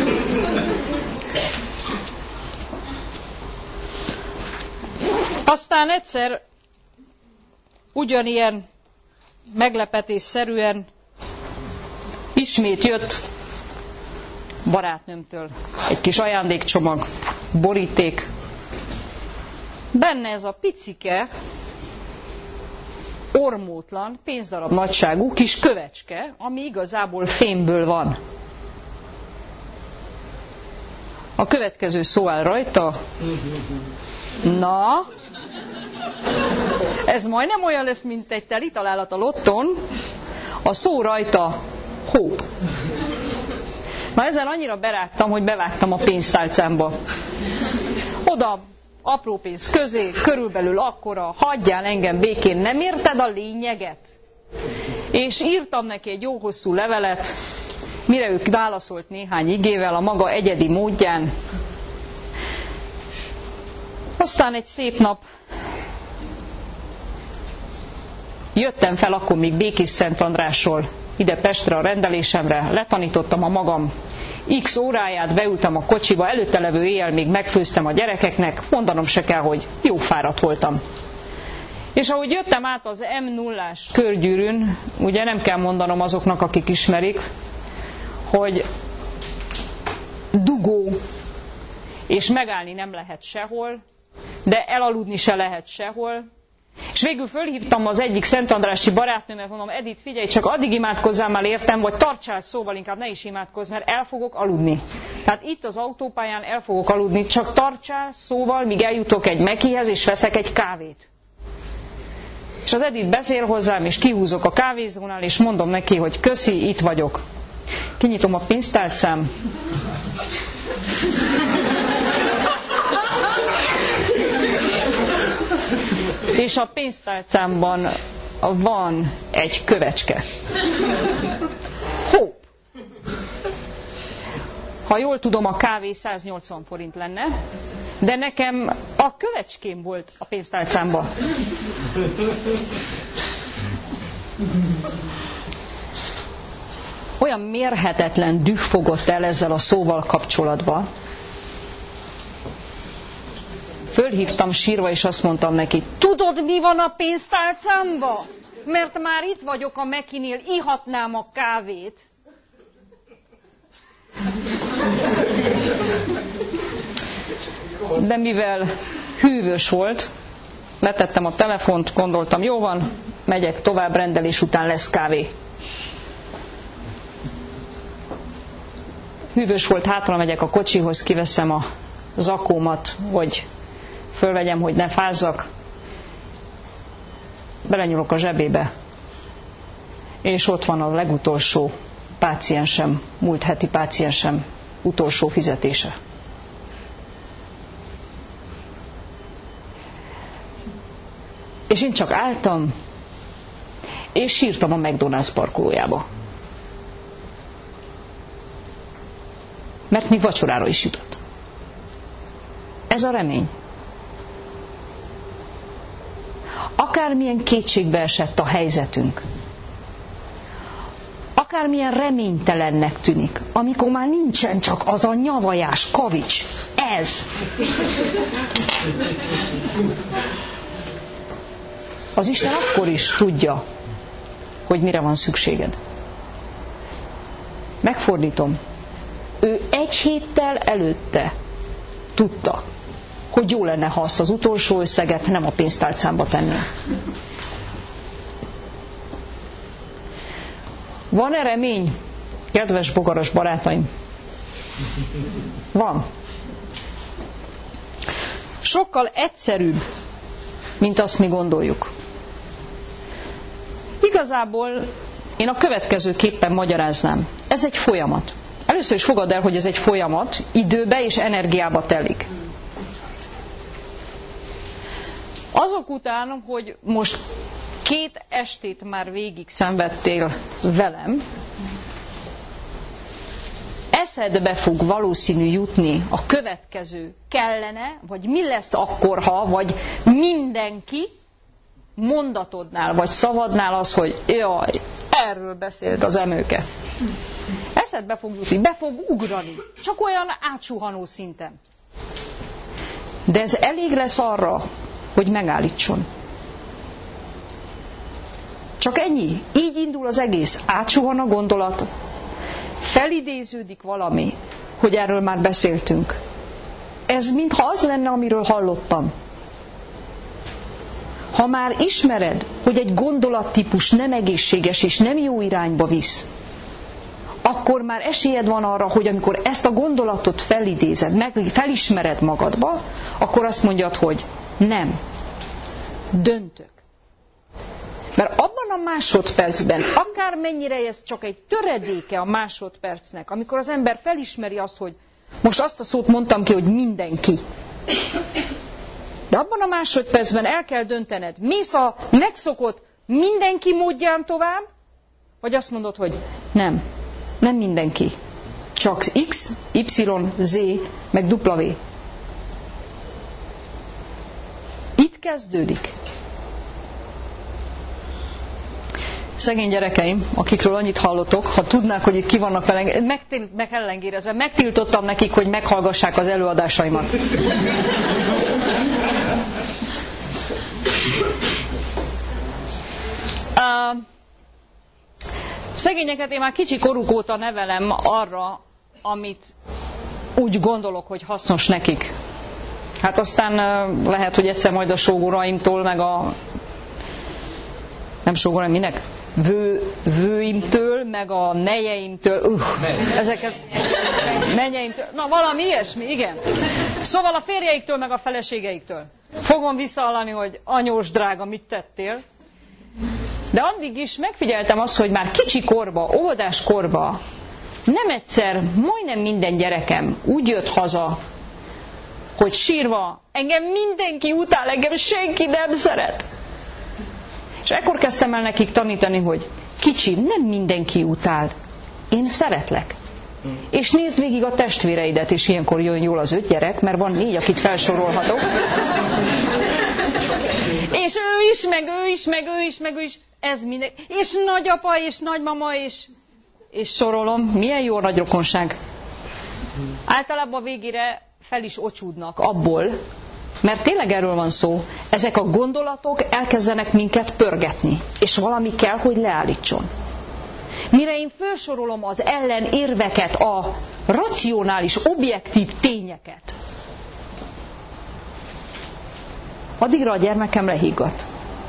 Aztán egyszer ugyanilyen meglepetésszerűen ismét jött barátnőmtől egy kis ajándékcsomag, boríték. Benne ez a picike, ormótlan, pénzdarab nagyságú kis kövecske, ami igazából fémből van. A következő szó áll rajta. Na, ez majdnem olyan lesz, mint egy teli találat a lotton. A szó rajta Hope. Na ezzel annyira berágtam, hogy bevágtam a pénztárcámba. Oda apró pénz közé, körülbelül akkora, hagyjál engem békén, nem érted a lényeget? És írtam neki egy jó hosszú levelet, mire ő válaszolt néhány igével a maga egyedi módján. Aztán egy szép nap jöttem fel akkor még Békés-Szentandrásról ide Pestre a rendelésemre, letanítottam a magam X óráját, beültem a kocsiba, előtte levő éjjel még megfőztem a gyerekeknek, mondanom se kell, hogy jó fáradt voltam. És ahogy jöttem át az M nullás körgyűrűn, ugye nem kell mondanom azoknak, akik ismerik, hogy dugó, és megállni nem lehet sehol, de elaludni se lehet sehol. És végül fölhívtam az egyik szentandrási barátnőmet, mondom, Edith, figyelj, csak addig imádkozzál már értem, vagy tartsál szóval, inkább ne is imádkozz, mert el fogok aludni. Tehát itt az autópályán el fogok aludni, csak tartsál szóval, míg eljutok egy Mekihez, és veszek egy kávét. És az Edith beszél hozzám, és kihúzok a kávézónál, és mondom neki, hogy köszi, itt vagyok. Kinyitom a pénztárcám. És a pénztárcámban van egy kövecske. Hope. Ha jól tudom, a kávé száznyolcvan forint lenne, de nekem a kövecském volt a pénztárcámban. Olyan mérhetetlen düh fogott el ezzel a szóval kapcsolatban. Fölhívtam sírva, és azt mondtam neki, tudod, mi van a pénztárcámba? Mert már itt vagyok a Mekinél, ihatnám a kávét. De mivel hűvös volt, letettem a telefont, gondoltam, jó van, megyek tovább, rendelés után lesz kávé. Hűvös volt, hátra megyek a kocsihoz, kiveszem a zakómat, hogy fölvegyem, hogy ne fázzak. Belenyúlok a zsebébe, és ott van a legutolsó páciensem, múlt heti páciensem utolsó fizetése. És én csak álltam, és sírtam a McDonald's parkolójába. Mert még vacsorára is jutott. Ez a remény. Akármilyen kétségbe esett a helyzetünk, akármilyen reménytelennek tűnik, amikor már nincsen csak az a nyavajás kavics, ez. Az Isten akkor is tudja, hogy mire van szükséged. Megfordítom. Ő egy héttel előtte tudta, hogy jó lenne, ha azt az utolsó összeget nem a pénztárcámba tenné. Van-e remény, kedves bogaras barátaim? Van. sokkal egyszerűbb, mint azt mi gondoljuk. Igazából én a következőképpen magyaráznám. Ez egy folyamat. Először is fogadd el, hogy ez egy folyamat, időbe és energiába telik. Azok után, hogy most két estét már végig szenvedtél velem, eszedbe fog valószínű jutni a következő kellene, vagy mi lesz akkor, ha, vagy mindenki mondatodnál, vagy szavadnál az, hogy jaj, erről beszélt az emőke. Eszedbe fog jutni, be fog ugrani, csak olyan átsuhanó szinten. De ez elég lesz arra, hogy megállítson. Csak ennyi. Így indul az egész. Átsuhan a gondolat, felidéződik valami, hogy erről már beszéltünk. Ez mintha az lenne, amiről hallottam. Ha már ismered, hogy egy gondolattípus nem egészséges és nem jó irányba visz, akkor már esélyed van arra, hogy amikor ezt a gondolatot felidézed, meg felismered magadba, akkor azt mondjad, hogy nem. Döntök. Mert abban a másodpercben, akármennyire ez csak egy töredéke a másodpercnek, amikor az ember felismeri azt, hogy most azt a szót mondtam ki, hogy mindenki. De abban a másodpercben el kell döntened, mész a megszokott mindenki módján tovább, vagy azt mondod, hogy nem, nem mindenki. Csak X, Y, Z, meg W. Itt kezdődik. Szegény gyerekeim, akikről annyit hallotok, ha tudnák, hogy itt ki vannak velem, meg ellengérezve, megtiltottam nekik, hogy meghallgassák az előadásaimat. Uh, szegényeket én már kicsi koruk óta nevelem arra, amit úgy gondolok, hogy hasznos nekik. Hát aztán uh, lehet, hogy egyszer majd a sógoraimtól, meg a nem sógoraim, minek? Vő, vőimtől, meg a nejeimtől, uh, ezeket, menyeimtől, na valami ilyesmi, igen. Szóval a férjeiktől, meg a feleségeiktől. Fogom visszahallani, hogy anyós drága, mit tettél. De addig is megfigyeltem azt, hogy már kicsi korba, óvodás korba nem egyszer, majdnem minden gyerekem úgy jött haza, hogy sírva, engem mindenki utál, engem senki nem szeret. És ekkor kezdtem el nekik tanítani, hogy kicsi, nem mindenki utál, én szeretlek. És nézd végig a testvéreidet, és ilyenkor jön jól az öt gyerek, mert van négy, akit felsorolhatok. És ő is, meg ő is, meg ő is, meg ő is, ez minden. És nagyapa, és nagymama, és, és sorolom. Milyen jó nagy rokonság. Általában végére fel is ocsúdnak abból, mert tényleg erről van szó, ezek a gondolatok elkezdenek minket pörgetni, és valami kell, hogy leállítson. Mire én felsorolom az ellenérveket, a racionális, objektív tényeket, addigra a gyermekem lehiggadt.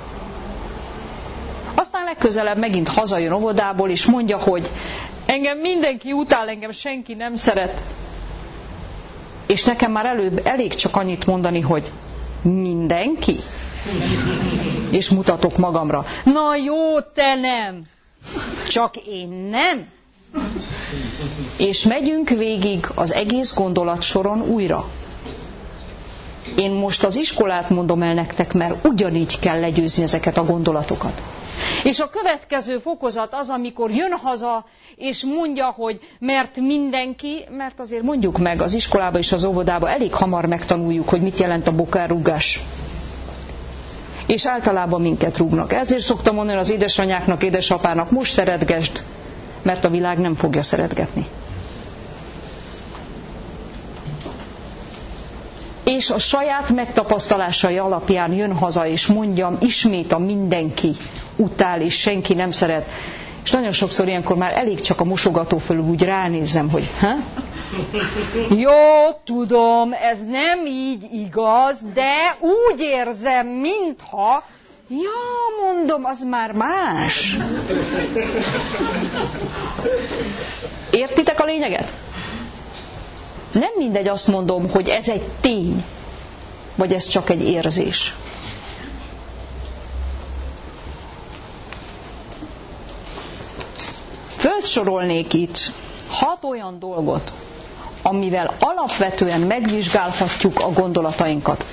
Aztán legközelebb megint hazajön óvodából, és mondja, hogy engem mindenki utál, engem senki nem szeret. És nekem már előbb elég csak annyit mondani, hogy mindenki. És mutatok magamra. Na jó, te nem. Csak én nem. És megyünk végig az egész gondolatsoron újra. Én most az iskolát mondom el nektek, mert ugyanígy kell legyőzni ezeket a gondolatokat. És a következő fokozat az, amikor jön haza, és mondja, hogy mert mindenki, mert azért mondjuk meg, az iskolába és az óvodába elég hamar megtanuljuk, hogy mit jelent a bokárrúgás. És általában minket rúgnak. Ezért szoktam mondani az édesanyáknak, édesapának, most szeretgesd, mert a világ nem fogja szeretgetni. És a saját megtapasztalásai alapján jön haza, és mondjam, ismét a mindenki utál, és senki nem szeret. És nagyon sokszor ilyenkor már elég csak a mosogató fölül úgy ránézem, hogy ha? Jó, tudom, ez nem így igaz, de úgy érzem, mintha, ja, mondom, az már más. Értitek a lényeget? Nem mindegy, azt mondom, hogy ez egy tény. vagy ez csak egy érzés? Fölsorolnék itt hat olyan dolgot, amivel alapvetően megvizsgálhatjuk a gondolatainkat.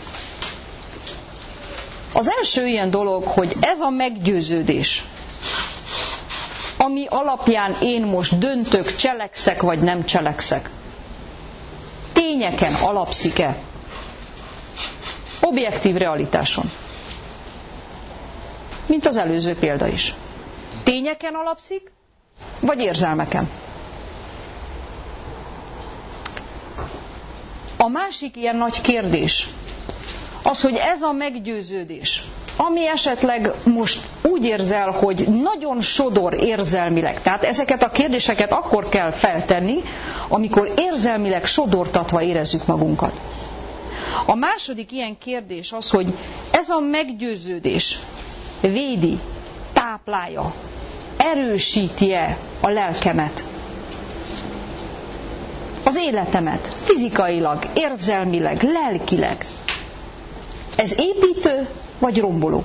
Az első ilyen dolog, hogy ez a meggyőződés, ami alapján én most döntök, cselekszek vagy nem cselekszek, tényeken alapszik-e? Objektív realitáson. Mint az előző példa is. Tényeken alapszik, vagy érzelmeken? A másik ilyen nagy kérdés az, hogy ez a meggyőződés, ami esetleg most úgy érzel, hogy nagyon sodor érzelmileg. Tehát ezeket a kérdéseket akkor kell feltenni, amikor érzelmileg sodortatva érezzük magunkat. A második ilyen kérdés az, hogy ez a meggyőződés védi, táplálja, erősíti-e a lelkemet, az életemet, fizikailag, érzelmileg, lelkileg. Ez építő vagy romboló?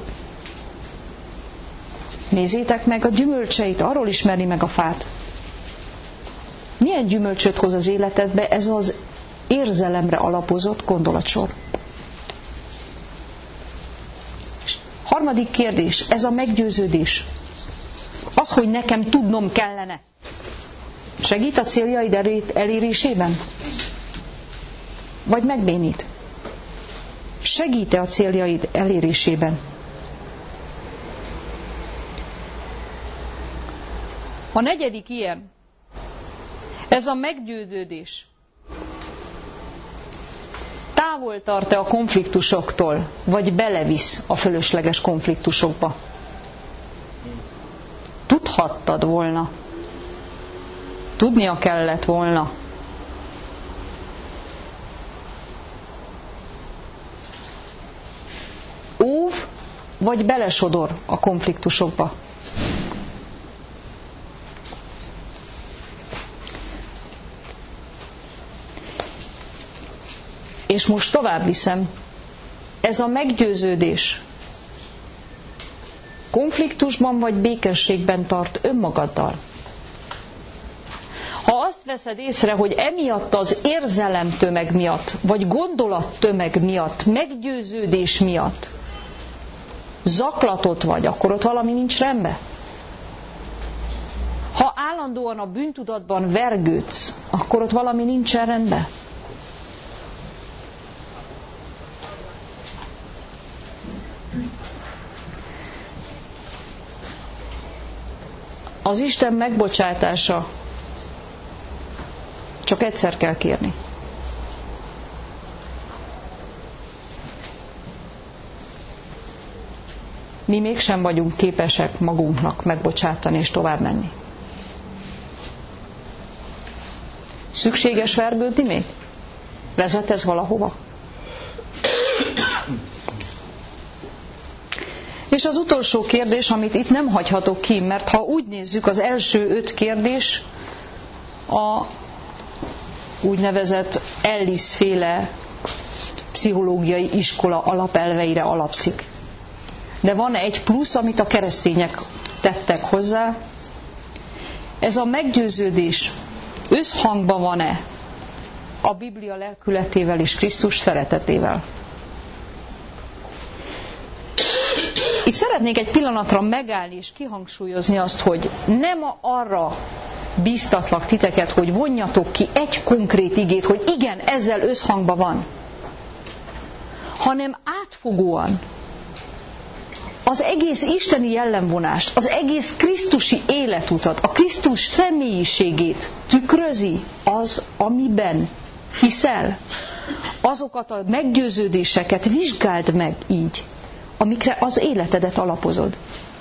Nézzétek meg a gyümölcseit, arról ismerni meg a fát. Milyen gyümölcsöt hoz az életedbe ez az érzelemre alapozott gondolatsor? Harmadik kérdés, ez a meggyőződés. Az, hogy nekem tudnom kellene. Segít a céljaid elérésében? Vagy megbénít? Segít-e a céljaid elérésében? A negyedik ilyen, ez a meggyőződés. Távol tart-e a konfliktusoktól, vagy belevisz a fölösleges konfliktusokba? Tudhattad volna. Tudnia kellett volna. Óv, vagy belesodor a konfliktusokba? És most tovább viszem, ez a meggyőződés konfliktusban vagy békességben tart önmagaddal. Ha azt veszed észre, hogy emiatt az érzelemtömeg miatt, vagy gondolattömeg miatt, meggyőződés miatt zaklatott vagy, akkor ott valami nincs rendben. Ha állandóan a bűntudatban vergődsz, akkor ott valami nincsen rendben. Az Isten megbocsátása csak egyszer kell kérni. Mi mégsem vagyunk képesek magunknak megbocsátani és tovább menni. Szükséges vergődni még? Vezet ez valahova? És az utolsó kérdés, amit itt nem hagyhatok ki, mert ha úgy nézzük, az első öt kérdés a úgynevezett Ellis-féle pszichológiai iskola alapelveire alapszik. De van egy plusz, amit a keresztények tettek hozzá. Ez a meggyőződés összhangban van-e a Biblia lelkületével és Krisztus szeretetével? Itt szeretnék egy pillanatra megállni és kihangsúlyozni azt, hogy nem arra bíztatlak titeket, hogy vonjatok ki egy konkrét igét, hogy igen, ezzel összhangban van, hanem átfogóan az egész isteni jellemvonást, az egész krisztusi életutat, a Krisztus személyiségét tükrözi az, amiben hiszel. Azokat a meggyőződéseket vizsgáld meg így, amikre az életedet alapozod.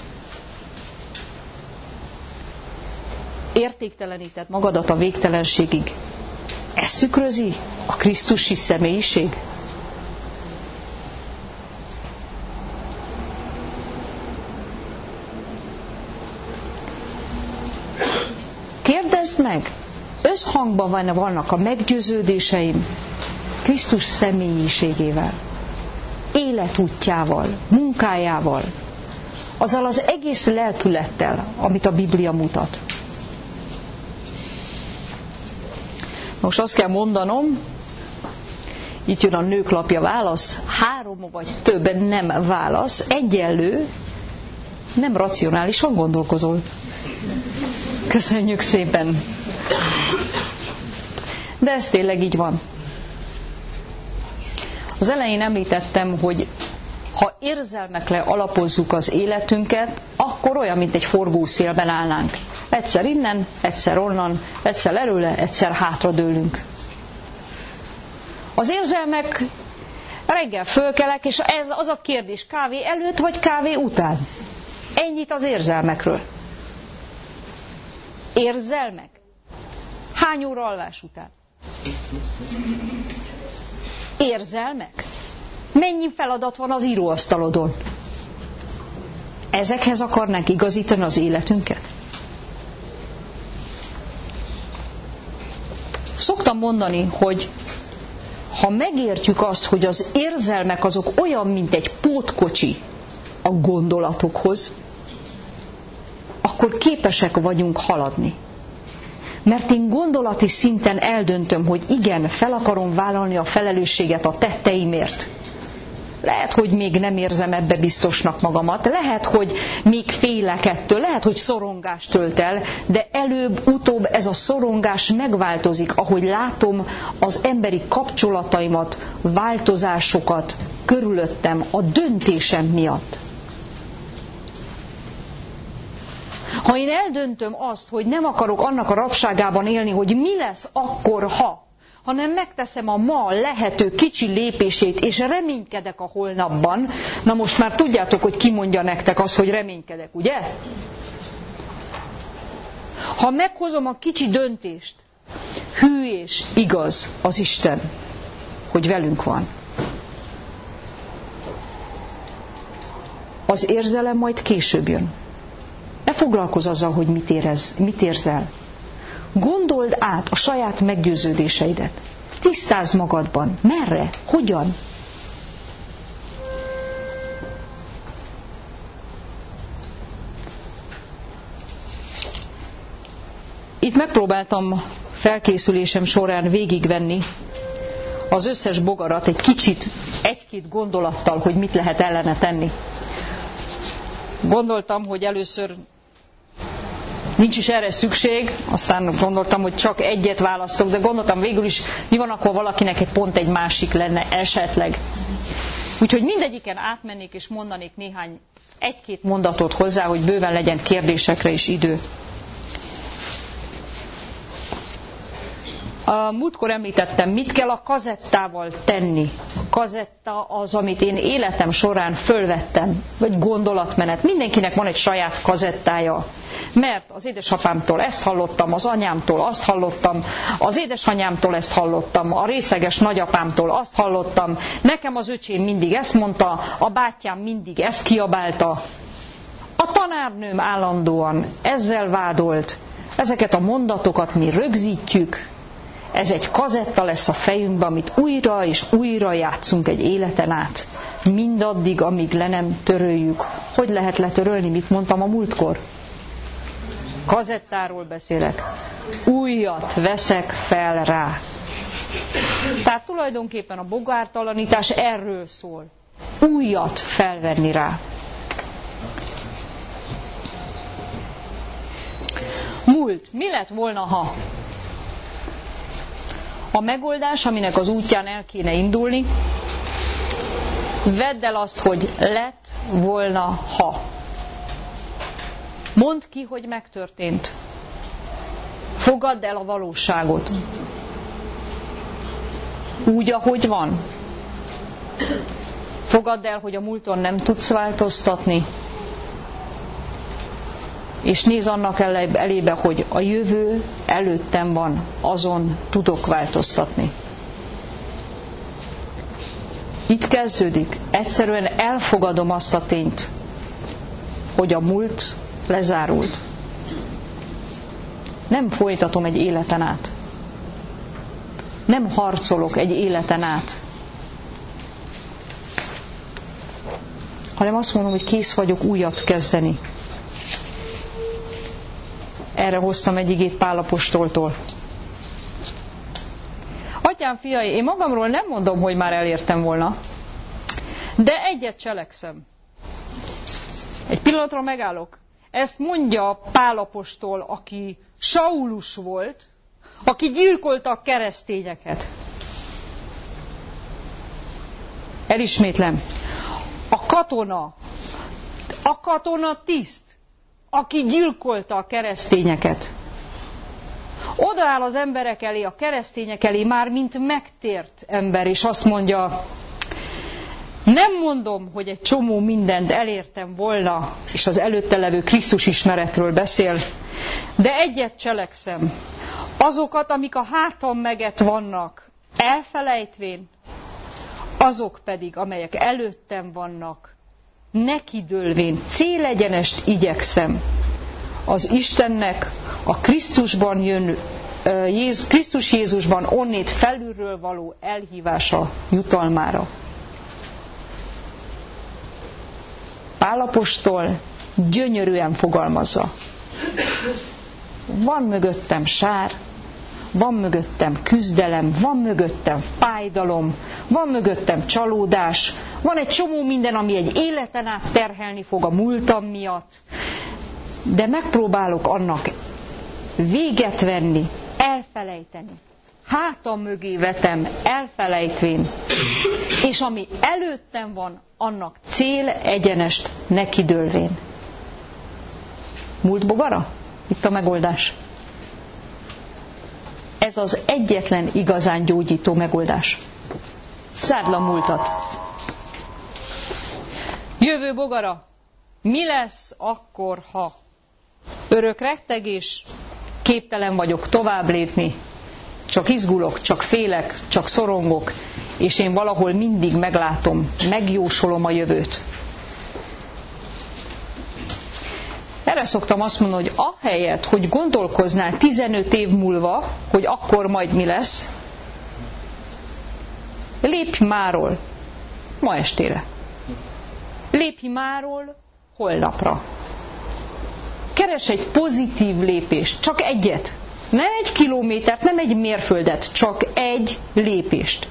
Értékteleníted magadat a végtelenségig. Ez tükrözi a krisztusi személyiség? Kérdezd meg, összhangban vannak a meggyőződéseim Krisztus személyiségével. életútjával, munkájával, azzal az egész lelkülettel, amit a Biblia mutat. Most azt kell mondanom, itt jön a nők lapja válasz, három vagy több nem válasz, egyenlő, nem racionálisan gondolkozol. Köszönjük szépen! De ez tényleg így van. Az elején említettem, hogy ha érzelmekre alapozzuk az életünket, akkor olyan, mint egy forgószélben állnánk. Egyszer innen, egyszer onnan, egyszer előle, egyszer hátradőlünk. Az érzelmek, reggel fölkelek, és ez az a kérdés, kávé előtt vagy kávé után? Ennyit az érzelmekről. Érzelmek? Hány óra alvás után? Érzelmek? Mennyi feladat van az íróasztalodon? Ezekhez akarnánk igazítani az életünket? Szoktam mondani, hogy ha megértjük azt, hogy az érzelmek azok olyan, mint egy pótkocsi a gondolatokhoz, akkor képesek vagyunk haladni. Mert én gondolati szinten eldöntöm, hogy igen, fel akarom vállalni a felelősséget a tetteimért. Lehet, hogy még nem érzem ebbe biztosnak magamat, lehet, hogy még félek ettől, lehet, hogy szorongás tölt el, de előbb-utóbb ez a szorongás megváltozik, ahogy látom az emberi kapcsolataimat, változásokat körülöttem a döntésem miatt. Ha én eldöntöm azt, hogy nem akarok annak a rabságában élni, hogy mi lesz akkor, ha, hanem megteszem a ma lehető kicsi lépését, és reménykedek a holnapban, na most már tudjátok, hogy ki mondja nektek azt, hogy reménykedek, ugye? Ha meghozom a kicsi döntést, hű és igaz az Isten, hogy velünk van. Az érzelem majd később jön. Ne foglalkozz azzal, hogy mit, érez, mit érzel. Gondold át a saját meggyőződéseidet. Tisztázd magadban. Merre? Hogyan? Itt megpróbáltam felkészülésem során végigvenni az összes bogarat egy kicsit, egy-két gondolattal, hogy mit lehet ellene tenni. Gondoltam, hogy először nincs is erre szükség, aztán gondoltam, hogy csak egyet választok, de gondoltam végül is, mi van, akkor valakinek egy pont egy másik lenne esetleg. Úgyhogy mindegyiken átmennék és mondanék néhány, egy-két mondatot hozzá, hogy bőven legyen kérdésekre is idő. A múltkor említettem, mit kell a kazettával tenni. A kazetta az, amit én életem során fölvettem, vagy gondolatmenet. Mindenkinek van egy saját kazettája. Mert az édesapámtól ezt hallottam, az anyámtól azt hallottam, az édesanyámtól ezt hallottam, a részeges nagyapámtól azt hallottam, nekem az öcsém mindig ezt mondta, a bátyám mindig ezt kiabálta. A tanárnőm állandóan ezzel vádolt. Ezeket a mondatokat mi rögzítjük. Ez egy kazetta lesz a fejünkben, amit újra és újra játszunk egy életen át. Mindaddig, amíg le nem töröljük. Hogy lehet letörölni? Mit mondtam a múltkor? Kazettáról beszélek. Újat veszek fel rá. Tehát tulajdonképpen a bogártalanítás erről szól. Újat felvenni rá. Múlt. Mi lett volna, ha? A megoldás, aminek az útján el kéne indulni, vedd el azt, hogy lett volna, ha. Mondd ki, hogy megtörtént. Fogadd el a valóságot. Úgy, ahogy van. Fogadd el, hogy a múlton nem tudsz változtatni. És nézz annak elébe, hogy a jövő előttem van, azon tudok változtatni. Itt kezdődik. Egyszerűen elfogadom azt a tényt, hogy a múlt lezárult. Nem folytatom egy életen át. Nem harcolok egy életen át. hanem azt mondom, hogy kész vagyok újat kezdeni. Erre hoztam egy igét Pál apostoltól. Atyám, fiai, én magamról nem mondom, hogy már elértem volna, de egyet cselekszem. Egy pillanatra megállok. Ezt mondja Pál apostol, aki Saulus volt, aki gyilkolta a keresztényeket. Elismétlem. A katona, a katona tiszt, aki gyilkolta a keresztényeket. Odaáll az emberek elé, a keresztények elé, már mint megtért ember, és azt mondja, nem mondom, hogy egy csomó mindent elértem volna, és az előtte levő Krisztus ismeretről beszél, de egyet cselekszem. Azokat, amik a hátam meget vannak, elfelejtvén, azok pedig, amelyek előttem vannak, nekidőlvén, célegyenest igyekszem az Istennek a Krisztusban jön, Jézus, Krisztus Jézusban onnét felülről való elhívása jutalmára. Pál apostol gyönyörűen fogalmazza. Van mögöttem sár, van mögöttem küzdelem, van mögöttem fájdalom, van mögöttem csalódás, van egy csomó minden, ami egy életen át terhelni fog a múltam miatt, de megpróbálok annak véget venni, elfelejteni. Hátam mögé vetem, elfelejtvén, és ami előttem van, annak cél egyenest nekidőlvén. Múlt bogara? Itt a megoldás. Ez az egyetlen igazán gyógyító megoldás. Zárd le a múltat. Jövő bogara. Mi lesz akkor, ha örök rettegés, képtelen vagyok tovább lépni, csak izgulok, csak félek, csak szorongok, és én valahol mindig meglátom, megjósolom a jövőt. Erre szoktam azt mondani, hogy ahelyett, hogy gondolkoznál tizenöt év múlva, hogy akkor majd mi lesz, lépj máról ma estére. Lépj máról holnapra. Keres egy pozitív lépést, csak egyet. Nem egy kilométert, nem egy mérföldet, csak egy lépést.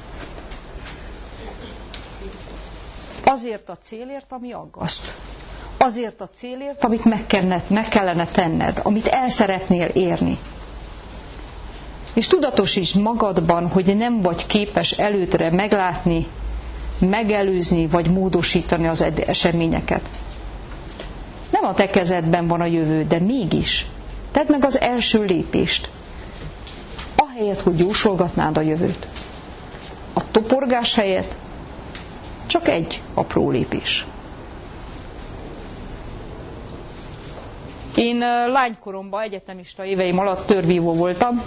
Azért a célért, ami aggaszt. Azért a célért, amit meg kellene, meg kellene tenned, amit el szeretnél érni. És tudatosítsd magadban, hogy nem vagy képes előtre meglátni, megelőzni, vagy módosítani az eseményeket. Nem a te kezedben van a jövő, de mégis. Tedd meg az első lépést. Ahelyett, hogy jósolgatnád a jövőt. A toporgás helyett csak egy apró lépés. Én lánykoromban, egyetemista éveim alatt törvívó voltam,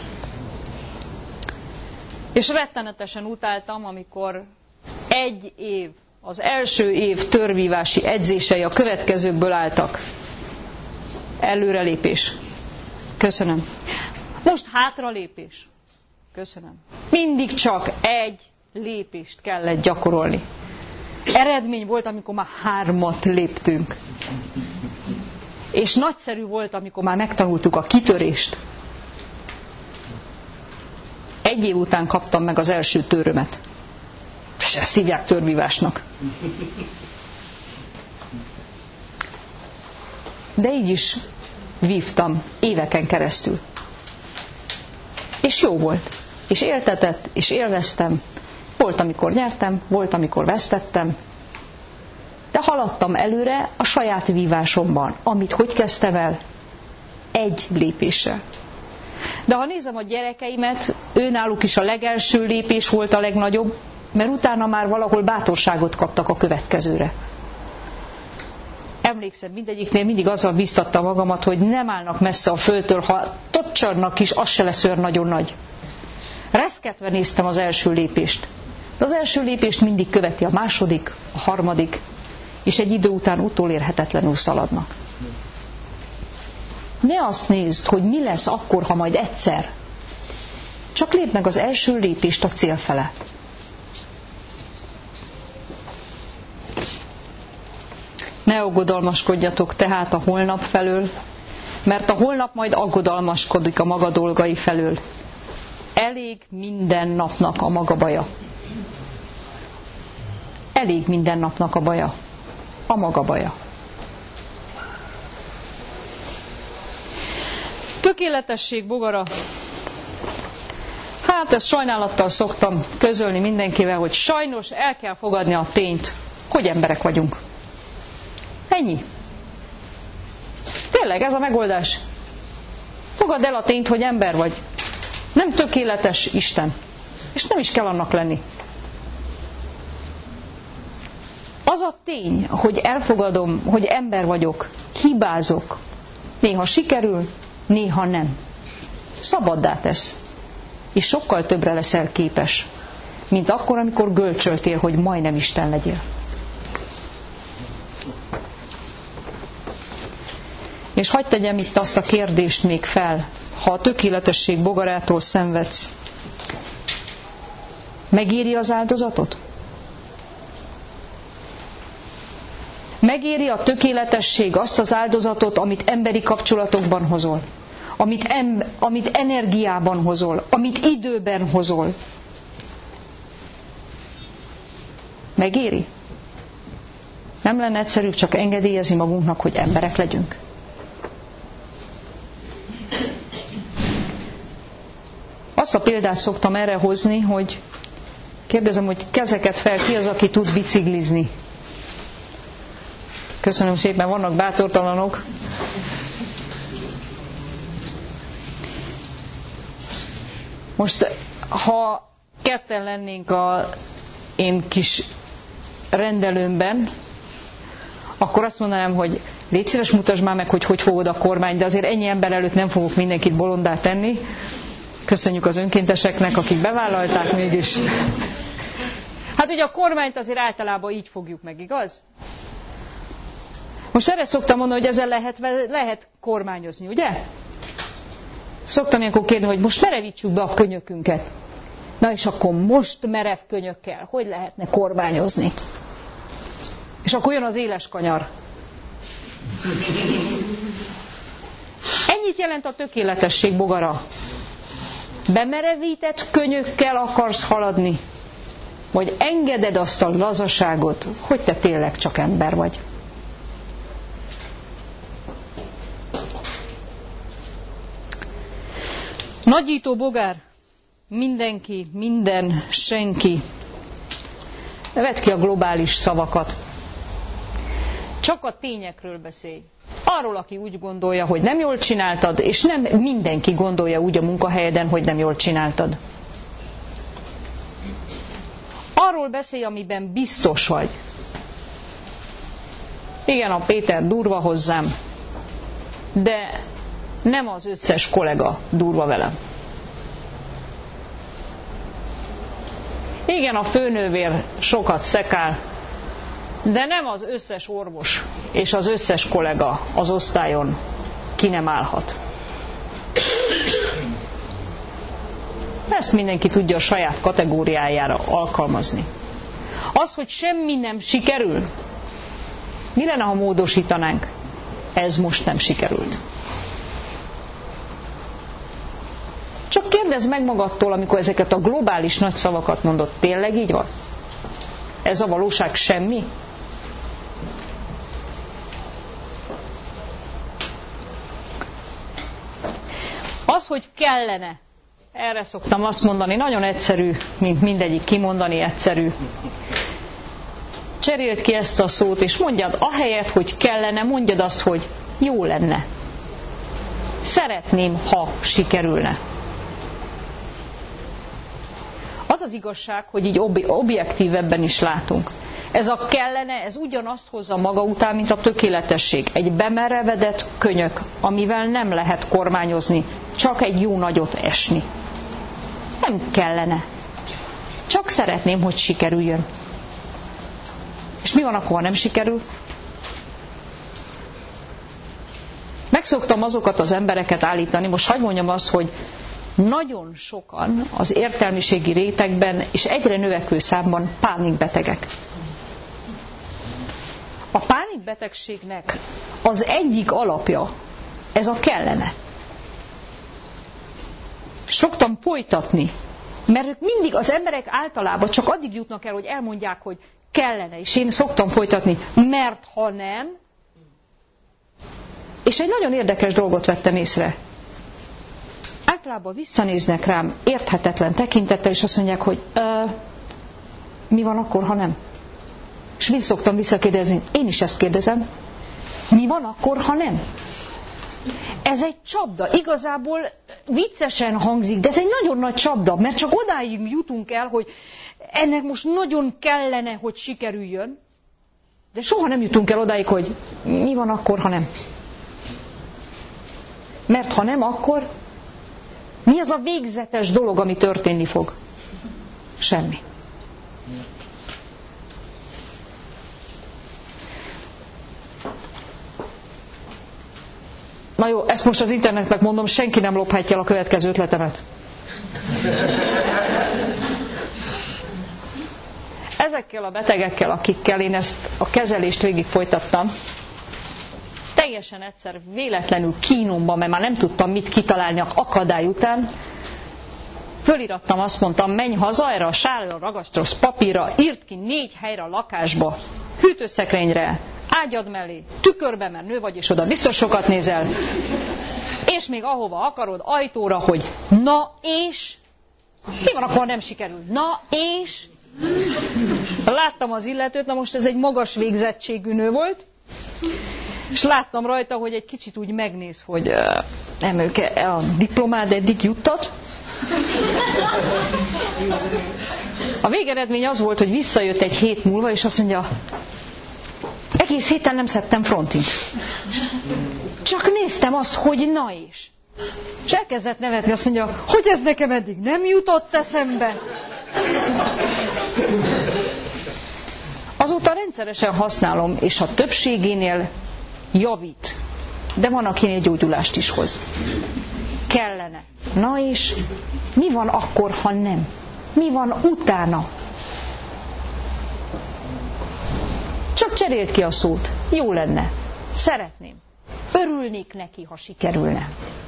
és rettenetesen utáltam, amikor egy év, az első év törvívási edzései a következőkből álltak. Előrelépés. Köszönöm. Most hátralépés. Köszönöm. Mindig csak egy lépést kellett gyakorolni. Eredmény volt, amikor már hármat léptünk. És nagyszerű volt, amikor már megtanultuk a kitörést. Egy év után kaptam meg az első törömet. És ezt hívják törvívásnak. De így is vívtam éveken keresztül. És jó volt. És éltetett, és élveztem. Volt, amikor nyertem, volt, amikor vesztettem. De haladtam előre a saját vívásomban. Amit hogy kezdtem el? Egy lépéssel. De ha nézem a gyerekeimet, őnáluk is a legelső lépés volt a legnagyobb, mert utána már valahol bátorságot kaptak a következőre. Emlékszem, mindegyiknél mindig azzal biztattam magamat, hogy nem állnak messze a földtől, ha toccsarnak is, az se lesz olyan nagyon nagy. Reszketve néztem az első lépést. De az első lépést mindig követi a második, a harmadik, és egy idő után utolérhetetlenül szaladnak. Ne azt nézd, hogy mi lesz akkor, ha majd egyszer. Csak lépd meg az első lépést a cél fele. Ne aggodalmaskodjatok tehát a holnap felől, mert a holnap majd aggodalmaskodik a maga dolgai felől. Elég minden napnak a maga baja. Elég minden napnak a baja. A maga baja. Tökéletesség bogara. Hát ezt sajnálattal szoktam közölni mindenkivel, hogy sajnos el kell fogadni a tényt, hogy emberek vagyunk. Ennyi. Tényleg ez a megoldás. Fogadd el a tényt, hogy ember vagy. Nem tökéletes Isten. És nem is kell annak lenni. Az a tény, hogy elfogadom, hogy ember vagyok, hibázok. Néha sikerül, néha nem. Szabaddá tesz. És sokkal többre leszel képes, mint akkor, amikor gölcsöltél, hogy majdnem Isten legyél. És hadd tegyem itt azt a kérdést még fel, ha a tökéletesség bogarától szenvedsz, megéri az áldozatot? Megéri a tökéletesség azt az áldozatot, amit emberi kapcsolatokban hozol, amit, em, amit energiában hozol, amit időben hozol? Megéri? Nem lenne egyszerűbb csak engedélyezni magunknak, hogy emberek legyünk? Azt a példát szoktam erre hozni, hogy kérdezem, hogy kezeket fel, ki az, aki tud biciklizni? Köszönöm szépen, vannak bátortalanok. Most, ha ketten lennénk a én kis rendelőmben, akkor azt mondanám, hogy légy szíves, mutasd már meg, hogy hogy fogod a kormányt, de azért ennyi ember előtt nem fogok mindenkit bolondá tenni. Köszönjük az önkénteseknek, akik bevállalták mégis. Hát ugye a kormányt azért általában így fogjuk meg, igaz? Most erre szoktam mondani, hogy ezzel lehet, lehet kormányozni, ugye? Szoktam ilyenkor kérni, hogy most merevítsük be a könyökünket. Na és akkor most merev könyökkel, hogy lehetne kormányozni? És akkor jön az éles kanyar. Ennyit jelent a tökéletesség bogara. Bemerevített könyökkel akarsz haladni? Vagy engeded azt a lazaságot, hogy te tényleg csak ember vagy? Nagyító bogár, mindenki, minden, senki. Vedd ki a globális szavakat. Csak a tényekről beszélj. Arról, aki úgy gondolja, hogy nem jól csináltad, és nem mindenki gondolja úgy a munkahelyeden, hogy nem jól csináltad. Arról beszélj, amiben biztos vagy. Igen, a Péter durva hozzám, de nem az összes kollega durva velem. Igen, a főnővér sokat szekál, de nem az összes orvos és az összes kollega az osztályon ki nem állhat. Ezt mindenki tudja a saját kategóriájára alkalmazni. Az, hogy semmi nem sikerül, mi lenne, ha módosítanánk? Ez most nem sikerült. Csak kérdezz meg magadtól, amikor ezeket a globális nagy szavakat mondod, tényleg így van? Ez a valóság semmi? Az, hogy kellene, erre szoktam azt mondani, nagyon egyszerű, mint mindegyik kimondani egyszerű. Cseréld ki ezt a szót, és mondjad, ahelyett, hogy kellene, mondjad azt, hogy jó lenne. Szeretném, ha sikerülne. Az az igazság, hogy így ob- objektívebben is látunk. Ez a kellene, ez ugyanazt hozza maga után, mint a tökéletesség. Egy bemerevedett könyök, amivel nem lehet kormányozni, csak egy jó nagyot esni. Nem kellene. Csak szeretném, hogy sikerüljön. És mi van akkor, ha nem sikerül? Megszoktam azokat az embereket állítani, most hagyd mondjam azt, hogy nagyon sokan az értelmiségi rétegben és egyre növekvő számban pánikbetegek. A pánikbetegségnek az egyik alapja, ez a kellene. Szoktam folytatni, mert ők mindig, az emberek általában csak addig jutnak el, hogy elmondják, hogy kellene, és én szoktam folytatni, mert ha nem. És egy nagyon érdekes dolgot vettem észre. Általában visszanéznek rám érthetetlen tekintettel, és azt mondják, hogy mi van akkor, ha nem? És mind szoktam visszakérdezni, én is ezt kérdezem, mi van akkor, ha nem? Ez egy csapda, igazából viccesen hangzik, de ez egy nagyon nagy csapda, mert csak odáig jutunk el, hogy ennek most nagyon kellene, hogy sikerüljön, de soha nem jutunk el odáig, hogy mi van akkor, ha nem? Mert ha nem, akkor mi az a végzetes dolog, ami történni fog? Semmi. Na jó, ezt most az internetnek mondom, senki nem lophatja el a következő ötletemet. Ezekkel a betegekkel, akikkel én ezt a kezelést végig folytattam, teljesen egyszer véletlenül kínomban, mert már nem tudtam mit kitalálni a akadály után, fölirattam, azt mondtam, menj haza erre a sárga ragasztós papírra, írt ki négy helyre a lakásba, hűtőszekrényre, ágyad mellé, tükörbe, mert nő vagy, és oda biztos sokat nézel, és még ahova akarod, ajtóra, hogy na és, mi van, akkor nem sikerül, na és, láttam az illetőt, na most ez egy magas végzettségű nő volt, és láttam rajta, hogy egy kicsit úgy megnéz, hogy uh, nem ők a diplomád eddig juttat. A végeredmény az volt, hogy visszajött egy hét múlva, és azt mondja, egész héten nem szedtem frontit. Csak néztem azt, hogy na is. És elkezdett nevetni, azt mondja, hogy ez nekem eddig nem jutott eszembe. Azóta rendszeresen használom, és a többségénél javít. De van, akinél gyógyulást is hoz. Kellene. Na és mi van akkor, ha nem? Mi van utána? Csak cserélt ki a szót. Jó lenne. Szeretném. Örülnék neki, ha sikerülne.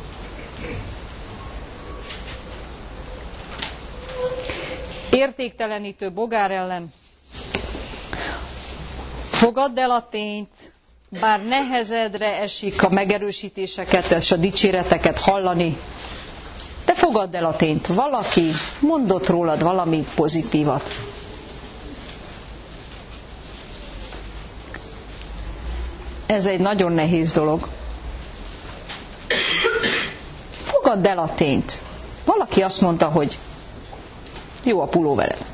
Értéktelenítő bogár ellen. Fogadd el a tényt, bár nehezedre esik a megerősítéseket és a dicséreteket hallani, de fogadd el a tényt. Valaki mondott rólad valami pozitívat. Ez egy nagyon nehéz dolog. Fogadd el a tényt. Valaki azt mondta, hogy jó a pulóvered.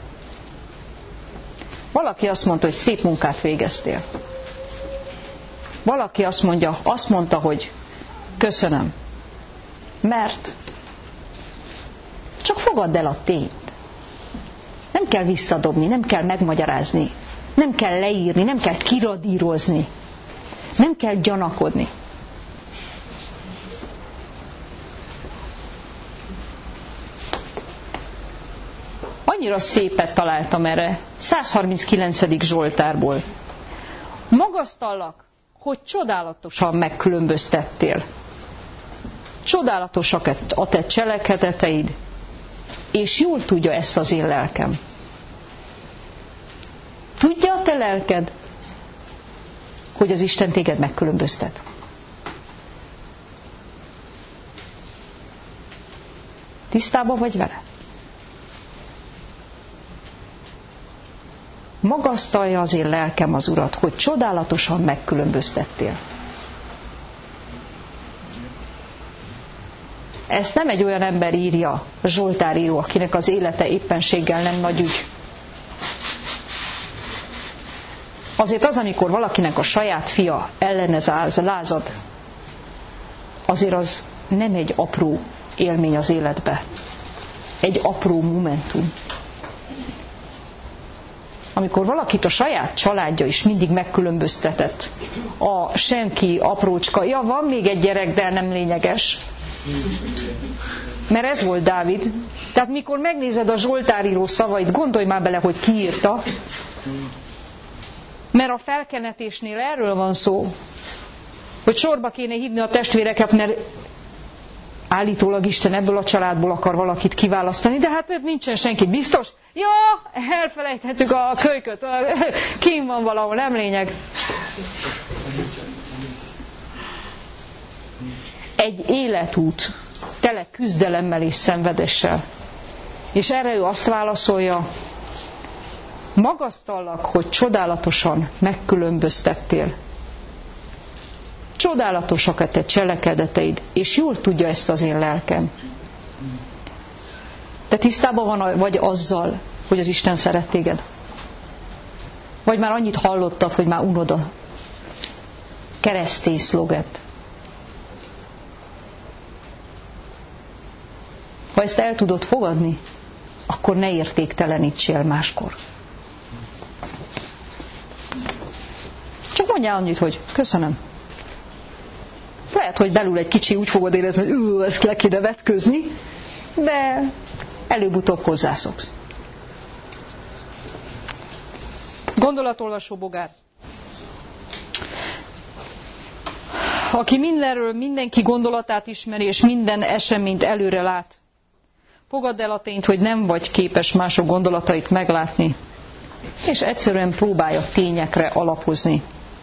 Valaki azt mondta, hogy szép munkát végeztél. Valaki azt mondja, azt mondta, hogy köszönöm. Mert csak fogadd el a tényt. Nem kell visszadobni, nem kell megmagyarázni, nem kell leírni, nem kell kiradírozni, nem kell gyanakodni. Annyira szépet találtam erre, százharminckilencedik Zsoltárból. Magasztallak, hogy csodálatosan megkülönböztettél. Csodálatosak a te cselekedeteid, és jól tudja ezt az én lelkem. Tudja a te lelked, hogy az Isten téged megkülönböztet. Tisztában vagy vele? Magasztalja az én lelkem az Urat, hogy csodálatosan megkülönböztettél. Ezt nem egy olyan ember írja, zsoltáríró, akinek az élete éppenséggel nem nagy ügy. Azért az, amikor valakinek a saját fia ellene lázad, azért az nem egy apró élmény az életbe. Egy apró momentum. Amikor valakit a saját családja is mindig megkülönböztetett, a senki, aprócska, ja, van még egy gyerek, de nem lényeges. Mert ez volt Dávid. Tehát mikor megnézed a zsoltáríró szavait, gondolj már bele, hogy ki írta. Mert a felkenetésnél erről van szó, hogy sorba kéne hívni a testvéreket, mert állítólag Isten ebből a családból akar valakit kiválasztani, de hát nincsen senki biztos. Ja, elfelejthettük a kölyköt, kim van valahol, nem lényeg. Egy életút tele küzdelemmel és szenvedéssel. És erre ő azt válaszolja, magasztallak, hogy csodálatosan megkülönböztettél. Csodálatosak a te cselekedeteid, és jól tudja ezt az én lelkem. Te tisztában van, vagy azzal, hogy az Isten szeret téged? Vagy már annyit hallottad, hogy már unod a keresztény szlogent? Ha ezt el tudod fogadni, akkor ne értéktelenítsél máskor. Csak mondjál annyit, hogy köszönöm. Lehet, hogy belül egy kicsi úgy fogod érezni, hogy ő, ezt le kéne vetközni, de előbb-utóbb hozzászoksz. Gondolatolvasó bogár. Aki mindenről mindenki gondolatát ismeri, és minden eseményt előre lát. Fogadd el a tényt, hogy nem vagy képes mások gondolatait meglátni, és egyszerűen próbálja tényekre alapozni.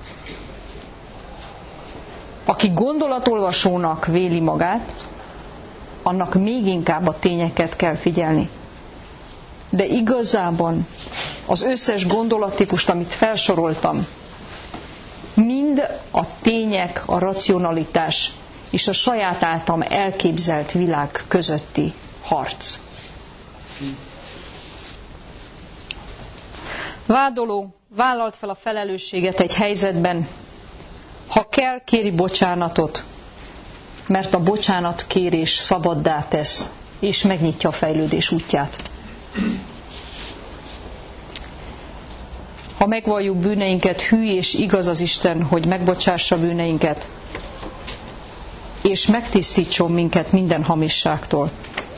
Aki gondolatolvasónak véli magát, annak még inkább a tényeket kell figyelni. De igazában az összes gondolattípust, amit felsoroltam, mind a tények, a racionalitás és a saját általam elképzelt világ közötti harc. Vádoló vállalt fel a felelősséget egy helyzetben, ha kell, kéri bocsánatot, mert a bocsánatkérés szabaddá tesz, és megnyitja a fejlődés útját. Ha megvalljuk bűneinket, hű és igaz az Isten, hogy megbocsássa bűneinket, és megtisztítson minket minden hamisságtól.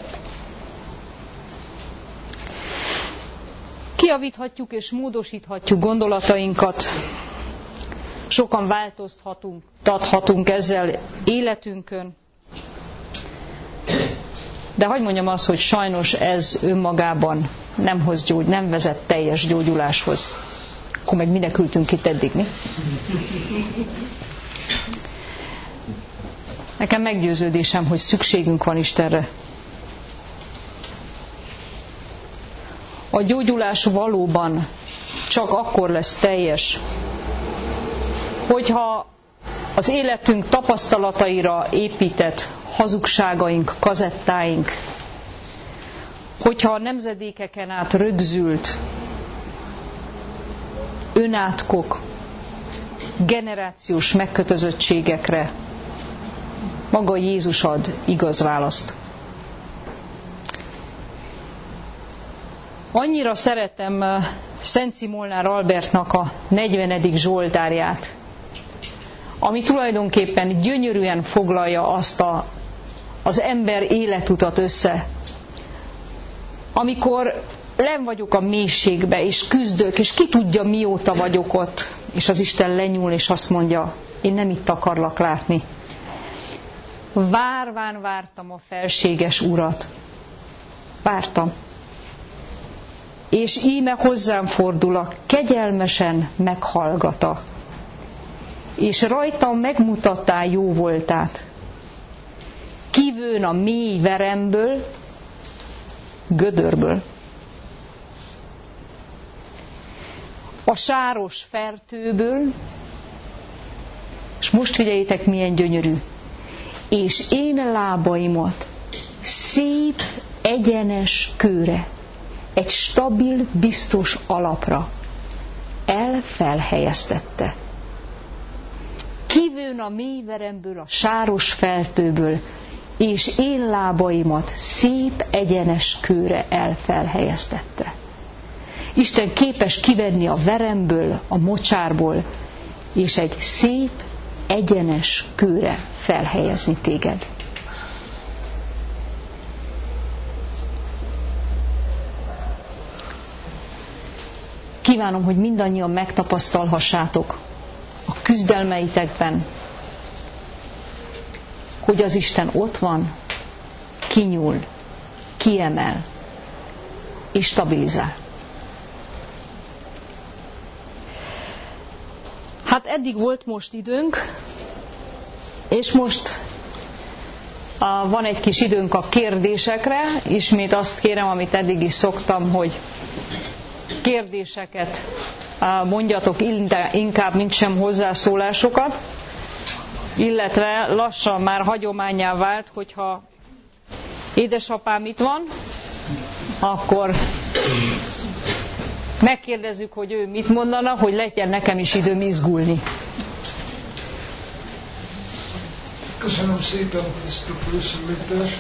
Kijavíthatjuk és módosíthatjuk gondolatainkat, sokan változtatunk, adhatunk ezzel életünkön, de hadd mondjam azt, hogy sajnos ez önmagában nem hoz gyógy, nem vezet teljes gyógyuláshoz. Akkor meg minek ültünk itt eddig, mi? Nekem meggyőződésem, hogy szükségünk van Istenre. A gyógyulás valóban csak akkor lesz teljes, hogyha az életünk tapasztalataira épített hazugságaink, kazettáink, hogyha a nemzedékeken át rögzült önátkok, generációs megkötözöttségekre maga Jézus ad igaz választ. Annyira szeretem Szenci Molnár Albertnak a negyvenedik zsoltárját, ami tulajdonképpen gyönyörűen foglalja azt a, az ember életutat össze, amikor lenn vagyok a mélységbe, és küzdök, és ki tudja mióta vagyok ott, és az Isten lenyúl, és azt mondja, én nem itt akarlak látni. Várván vártam a felséges Urat. Vártam. És íme hozzám fordulak, kegyelmesen meghallgata. És rajtam megmutattál jó voltát. Kivőn a mély veremből, gödörből. A sáros fertőből, és most figyeljétek, milyen gyönyörű. És én lábaimat szép, egyenes kőre, egy stabil, biztos alapra elfelhelyeztette. Kivőn a mélyveremből, a sáros fertőből, és én lábaimat szép, egyenes kőre elfelhelyeztette. Isten képes kivenni a veremből, a mocsárból, és egy szép, egyenes kőre felhelyezni téged. kívánom, hogy mindannyian megtapasztalhassátok a küzdelmeitekben, hogy az Isten ott van, kinyúl, kiemel és stabilizál. Hát eddig volt most időnk, és most a, van egy kis időnk a kérdésekre. Ismét azt kérem, amit eddig is szoktam, hogy kérdéseket mondjatok inkább, mint sem hozzászólásokat, illetve lassan már hagyománnyá vált, hogyha édesapám itt van, akkor megkérdezzük, hogy ő mit mondana, hogy legyen nekem is időm izgulni. Köszönöm szépen ezt a felszólítást.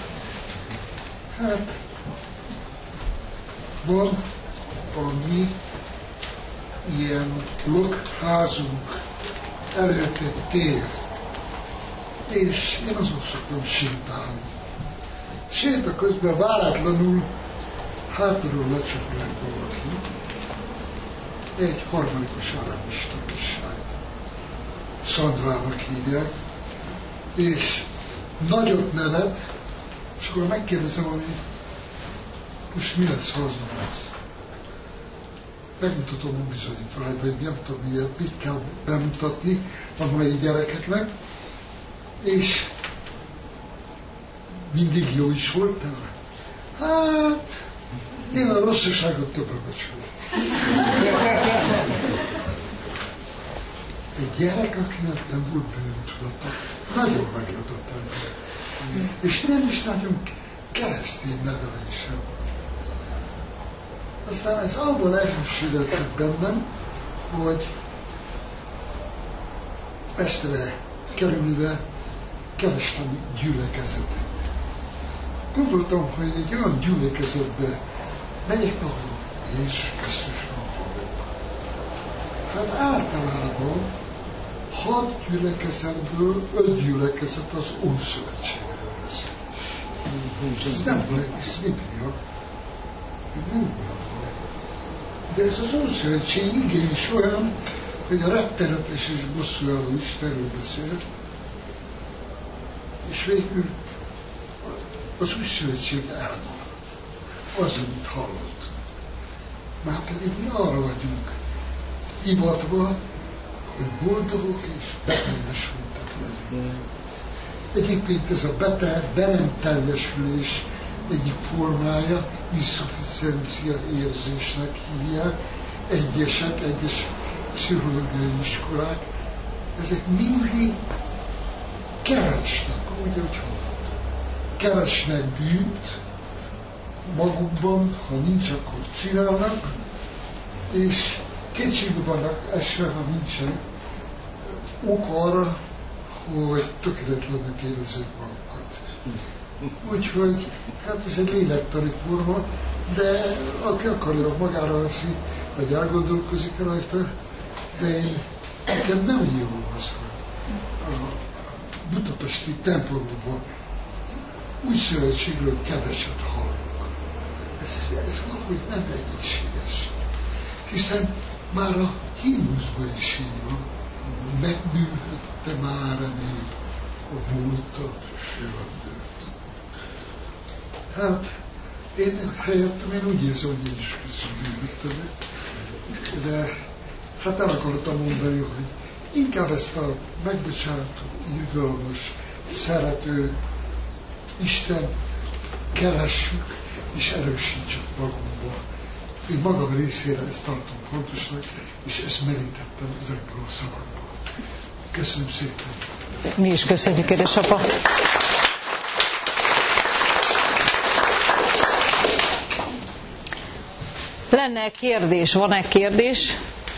Hát, van a mi ilyen lakházunk előtt egy tér, és én azon szoktam sétálni. Séta közben váratlanul hátulról lecsapják valaki, egy harmadikos alámista kislány, Szandrának hívják, és nagyot nevet, és akkor megkérdezem, hogy most mi lesz, ha az nem lesz. Megmutatom a bizonyítványt, vagy nem tudom miért, mit kell bemutatni a mai gyerekeknek, és mindig jó is volt tele. Hát, én a rosszaságot többre becsülök. Egy gyerek, akinek nem volt bűntudata, nagyon meglepett engem. És nem is nagyon keresztény nevelése. Aztán ez abban erősödött bennem, hogy Pestre kerülve kerestem gyülekezetet. Gondoltam, hogy egy olyan gyülekezetbe megyek, ahol Jézus Krisztus van. Hát általában hat gyülekezetből öt gyülekezet az Ószövetségre lesz. Ez nem baj, ez Biblia. Ez nem baj. De ez az Ószövetség igény is olyan, hogy a rettenetes és bosszúálló Istenről beszél, és végül az új szövetség elmarad. Az, amit hallott. Már pedig mi arra vagyunk hivatva, hogy boldogok és beteljesültek legyünk. Egyébként ez a beteg, be nem teljesülés egyik formája, inszufficiencia érzésnek hívják, egyesek, egyes pszichológiai iskolák, ezek mindig keresnek, úgy, hogy keresnek bűnt magukban, ha nincs, akkor csinálnak, és kétségbe vannak esve, ha nincsen ok arra, hogy tökéletlenül érezzék magukat. Úgyhogy, hát ez egy lélektani forma, de aki akarja, magára veszi, vagy elgondolkozik rajta, de én, nekem nem jó az, hogy a budapesti templomban új szövetségről keveset hallok. Ez, ez valahogy nem egészséges. Hiszen már a himnuszban is így van, megbűnhette már még a múltat, sőt. Hát, én helyettem, én úgy érzem, hogy Jézus Krisztus bűnhette, de hát el akartam mondani, hogy inkább ezt a megbocsátó, irgalmas, szerető Istent keressük és erősítsük magunkba. Én magam részére ezt tartom fontosnak, és ezt merítettem ezekből a szavakból. Köszönöm szépen! Mi is köszönjük, édesapa! Lenne kérdés? Van-e kérdés?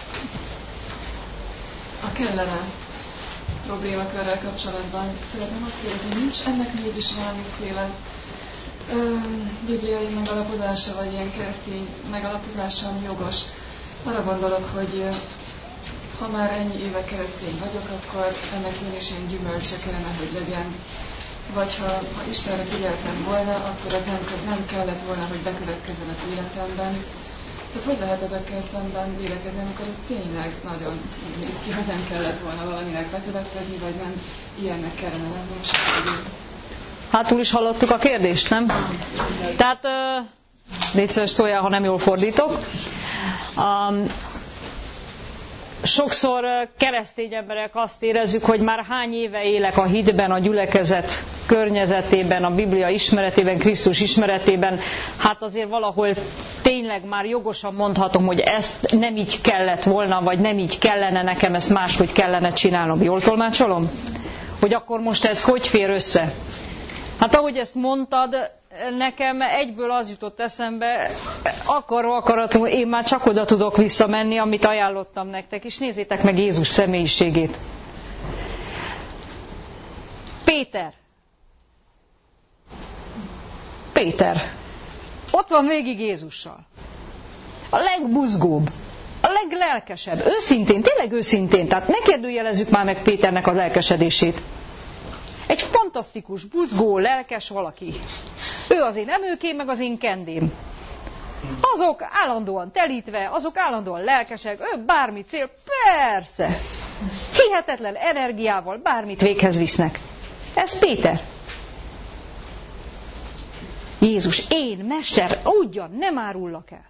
A kellene problémakörrel kapcsolatban szeretném azt kérdezni, nincs ennek mégis valamiféle bibliai megalapozása, vagy ilyen keresztény megalapozása, ami jogos. Arra gondolok, hogy ha már ennyi éve keresztény vagyok, akkor ennek én is ilyen gyümölcse kellene, hogy legyen. Vagy ha, ha Istenre figyeltem volna, akkor az nem, nem kellett volna, hogy bekövetkezzen az életemben. Tehát hogy lehet ezekkel szemben vélekedni, amikor ez tényleg nagyon néz ki, hogy nem kellett volna valaminek bekövetkezni, vagy nem ilyennek kellene lenni most? Hátul is hallottuk a kérdést, nem? Tehát, légy szíves, szóljál, ha nem jól fordítok. Um, sokszor keresztény emberek azt érezzük, hogy már hány éve élek a hitben, a gyülekezet környezetében, a Biblia ismeretében, Krisztus ismeretében, hát azért valahol tényleg már jogosan mondhatom, hogy ezt nem így kellett volna, vagy nem így kellene nekem, ezt máshogy kellene csinálnom. Jól tolmácsolom? Hogy akkor most ez hogy fér össze? Hát ahogy ezt mondtad, nekem egyből az jutott eszembe, akarva akaratom, én már csak oda tudok visszamenni, amit ajánlottam nektek, és nézzétek meg Jézus személyiségét. Péter. Péter. Ott van végig Jézussal. A legbuzgóbb, a leglelkesebb, őszintén, tényleg őszintén, tehát ne kérdőjelezzük már meg Péternek a lelkesedését. Egy fantasztikus, buzgó, lelkes valaki. Ő az én emőkém, meg az én kendém. Azok állandóan telítve, azok állandóan lelkesek, ő bármi cél, persze. Hihetetlen energiával bármit véghez visznek. Ez Péter. Jézus, én, mester, ugyan, nem árullak el.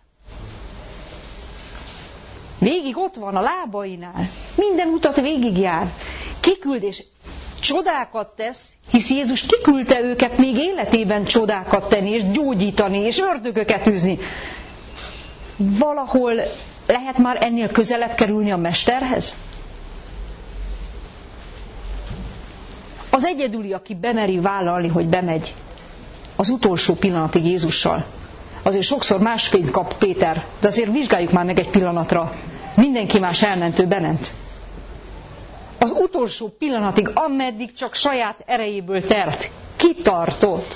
Végig ott van a lábainál. Minden utat végigjár. Kiküld és csodákat tesz, hisz Jézus kiküldte őket még életében csodákat tenni, és gyógyítani, és ördögöket űzni. Valahol lehet már ennél közelebb kerülni a mesterhez? Az egyedüli, aki bemeri vállalni, hogy bemegy az utolsó pillanatig Jézussal. Azért sokszor más fényt kap Péter, de azért vizsgáljuk már meg egy pillanatra. Mindenki más elment, ő bement. Az utolsó pillanatig, ameddig csak saját erejéből tert, kitartott.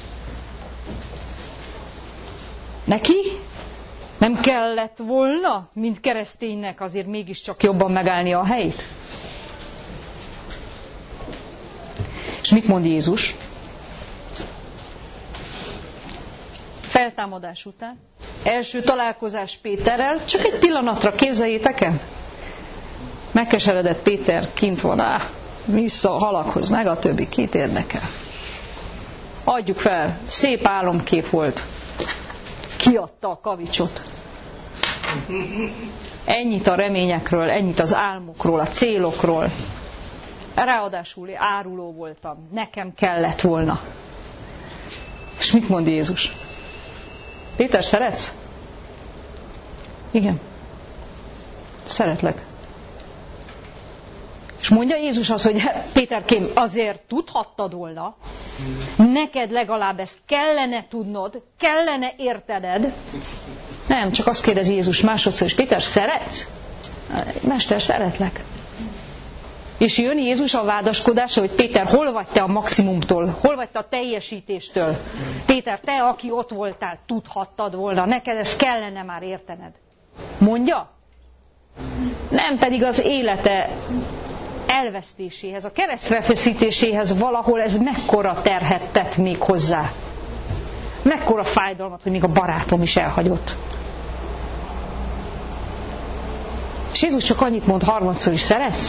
Neki nem kellett volna, mint kereszténynek azért mégiscsak jobban megállni a helyét? És mit mond Jézus? Feltámadás után, első találkozás Péterrel, csak egy pillanatra képzeljétek el. Megkeseredett Péter, kint van, áh, vissza a halakhoz, meg a többi, kit érdekel. Adjuk fel, szép álomkép volt. Kiadta a kavicsot. Ennyit a reményekről, ennyit az álmokról, a célokról. Ráadásul áruló voltam, nekem kellett volna. És mit mond Jézus? Péter, szeretsz? Igen. Szeretlek. És mondja Jézus azt, hogy Péterkém, azért tudhattad volna, neked legalább ezt kellene tudnod, kellene értened. Nem, csak azt kérdezi Jézus másodszor is, Péter, szeretsz? Mester, szeretlek. És jön Jézus a vádaskodásra, hogy Péter, hol vagy te a maximumtól? Hol vagy te a teljesítéstől? Péter, te, aki ott voltál, tudhattad volna, neked ezt kellene már értened. Mondja? Nem, pedig az élete elvesztéséhez, a keresztre feszítéséhez valahol ez mekkora terhet tett még hozzá. Mekkora fájdalmat, hogy még a barátom is elhagyott. És Jézus csak annyit mond harmadszor is, szeretsz?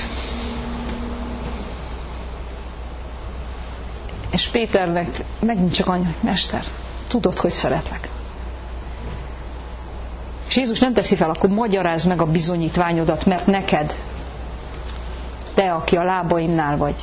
És Péternek megint csak annyi, hogy mester, tudod, hogy szeretlek. És Jézus nem teszi fel, akkor magyarázd meg a bizonyítványodat, mert neked, te, aki a lábaimnál vagy.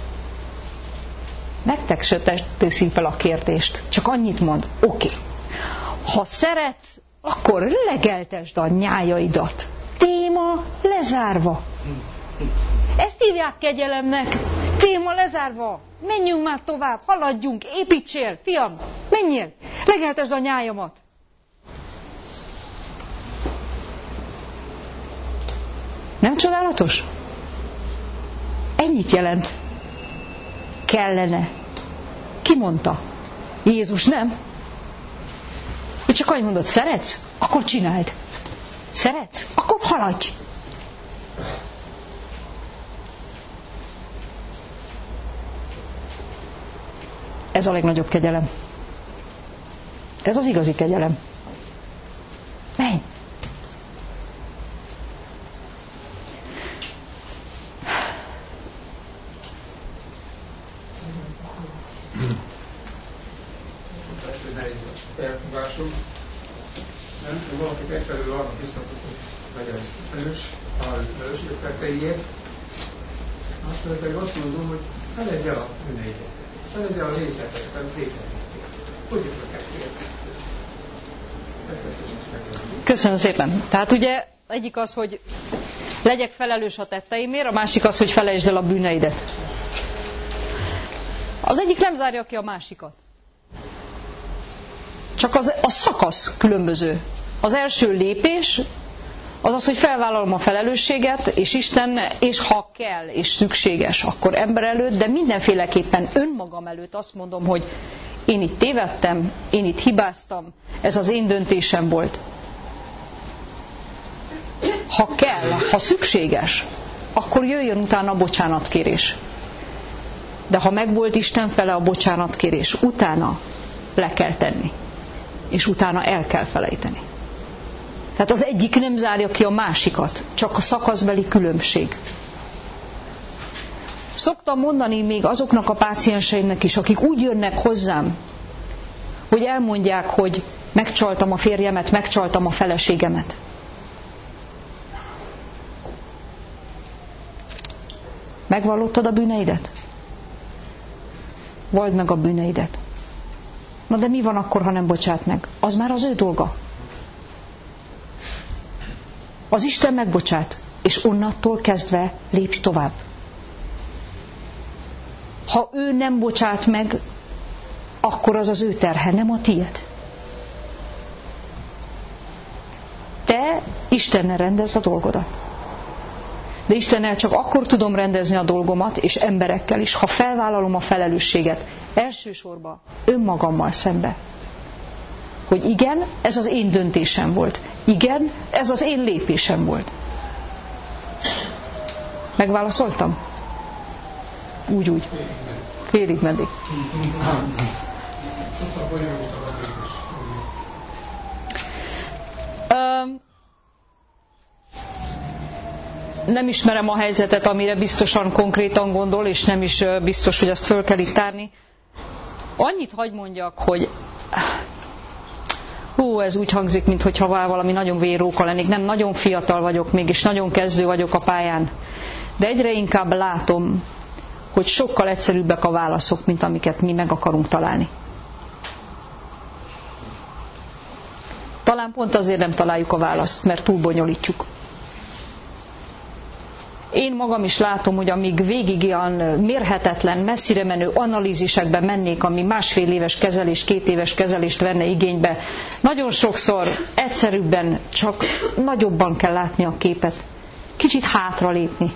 Nektek se teszi fel a kérdést, csak annyit mond, oké, okay. Ha szeretsz, akkor legeltesd a nyájaidat. Téma lezárva. Ezt hívják kegyelemnek. Téma lezárva. Menjünk már tovább, haladjunk, építsél, fiam, menjél, legeltesd a nyájamat. Nem csodálatos? Ennyit jelent. Kellene. Ki mondta? Jézus, nem? Ő csak annyit mondott, szeretsz? Akkor csináld. Szeretsz? Akkor haladj. Ez a legnagyobb kegyelem. Ez az igazi kegyelem. Menj, hogy egyfelől arra biztatok, hogy legyen erős, a erősségtetteiért, másfelől pedig azt mondom, hogy feledj el a bűneidet, feledj el a létezeket, a létezeket. Hogy jutok ezt Köszönöm szépen. Tehát ugye egyik az, hogy legyek felelős a tetteimért, a másik az, hogy felejtsd el a bűneidet. Az egyik nem zárja ki a másikat. Csak az, a szakasz különböző. Az első lépés az az, hogy felvállalom a felelősséget, és Isten, és ha kell, és szükséges, akkor ember előtt, de mindenféleképpen önmagam előtt azt mondom, hogy én itt tévedtem, én itt hibáztam, ez az én döntésem volt. Ha kell, ha szükséges, akkor jöjjön utána a bocsánatkérés. De ha megvolt Isten fele a bocsánatkérés, utána le kell tenni. És utána el kell felejteni. Tehát az egyik nem zárja ki a másikat, csak a szakaszbeli különbség. Szoktam mondani még azoknak a pácienseimnek is, akik úgy jönnek hozzám, hogy elmondják, hogy megcsaltam a férjemet, megcsaltam a feleségemet. Megvallottad a bűneidet? Valld meg a bűneidet. Na de mi van akkor, ha nem bocsát meg? Az már az ő dolga. Az Isten megbocsát, és onnantól kezdve lépj tovább. Ha ő nem bocsát meg, akkor az az ő terhe, nem a tiéd. Te Istennel rendezd a dolgodat. De Istennel csak akkor tudom rendezni a dolgomat, és emberekkel is, ha felvállalom a felelősséget, elsősorban önmagammal szembe. Hogy igen, ez az én döntésem volt. Igen, ez az én lépésem volt. Megválaszoltam? Úgy, úgy. Félig meddig. Nem ismerem a helyzetet, amire biztosan konkrétan gondol, és nem is biztos, hogy azt föl kell itt tárni. Annyit hagy mondjak, hogy hú, ez úgy hangzik, mintha valami nagyon véróka lennék. Nem, nagyon fiatal vagyok még, és nagyon kezdő vagyok a pályán. De egyre inkább látom, hogy sokkal egyszerűbbek a válaszok, mint amiket mi meg akarunk találni. Talán pont azért nem találjuk a választ, mert túl bonyolítjuk. Én magam is látom, hogy amíg végig ilyen mérhetetlen, messzire menő analízisekben mennék, ami másfél éves kezelés, két éves kezelést venne igénybe, nagyon sokszor egyszerűbben, csak nagyobban kell látni a képet. Kicsit hátra lépni.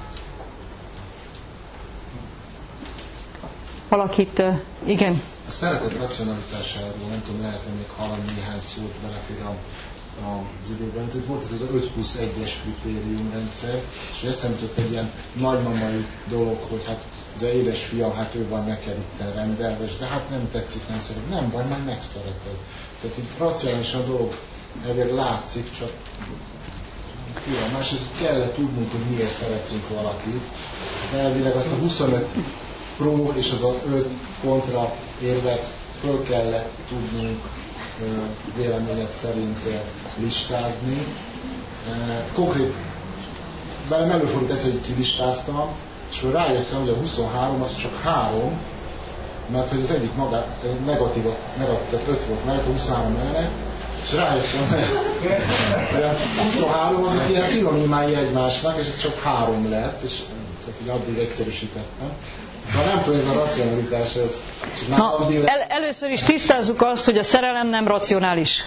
Valakit, igen. A szeretet racionalitásáról nem tudom, lehet-e még hallani néhány szót belefér a az időben. Tehát volt ez az öt plusz egyes kritériumrendszer, és eszembe jutott egy ilyen nagymamai dolog, hogy hát az édesfiam, hát ő van neked itt rendelve, de hát nem tetszik, nem szeret. Nem van, már megszereted. Tehát itt racionálisan a dolog elvég látszik, csak ilyen. Másrészt kellett tudnunk, hogy miért szeretünk valakit. De elvileg azt a huszonöt pró és az a öt kontra érvet föl kellett tudnunk véleményed szerint listázni. Konkrét, velem előfordult egyszer, hogy kilistáztam, és akkor rájöttem, hogy a huszonhárom az csak három, mert hogy az egyik maga negatív, negatív öt volt mellett, a huszonhárom ellene, és rájöttem, hogy a huszonhárom az ilyen szinonimái egymásnak, és ez csak három lett, és így addig egyszerűsítettem. Szóval nem tudom, ez a racionalitás, ez... Na, el, először is tisztázzuk azt, hogy a szerelem nem racionális.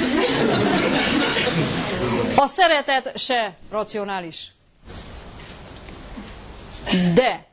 A szeretet se racionális. De,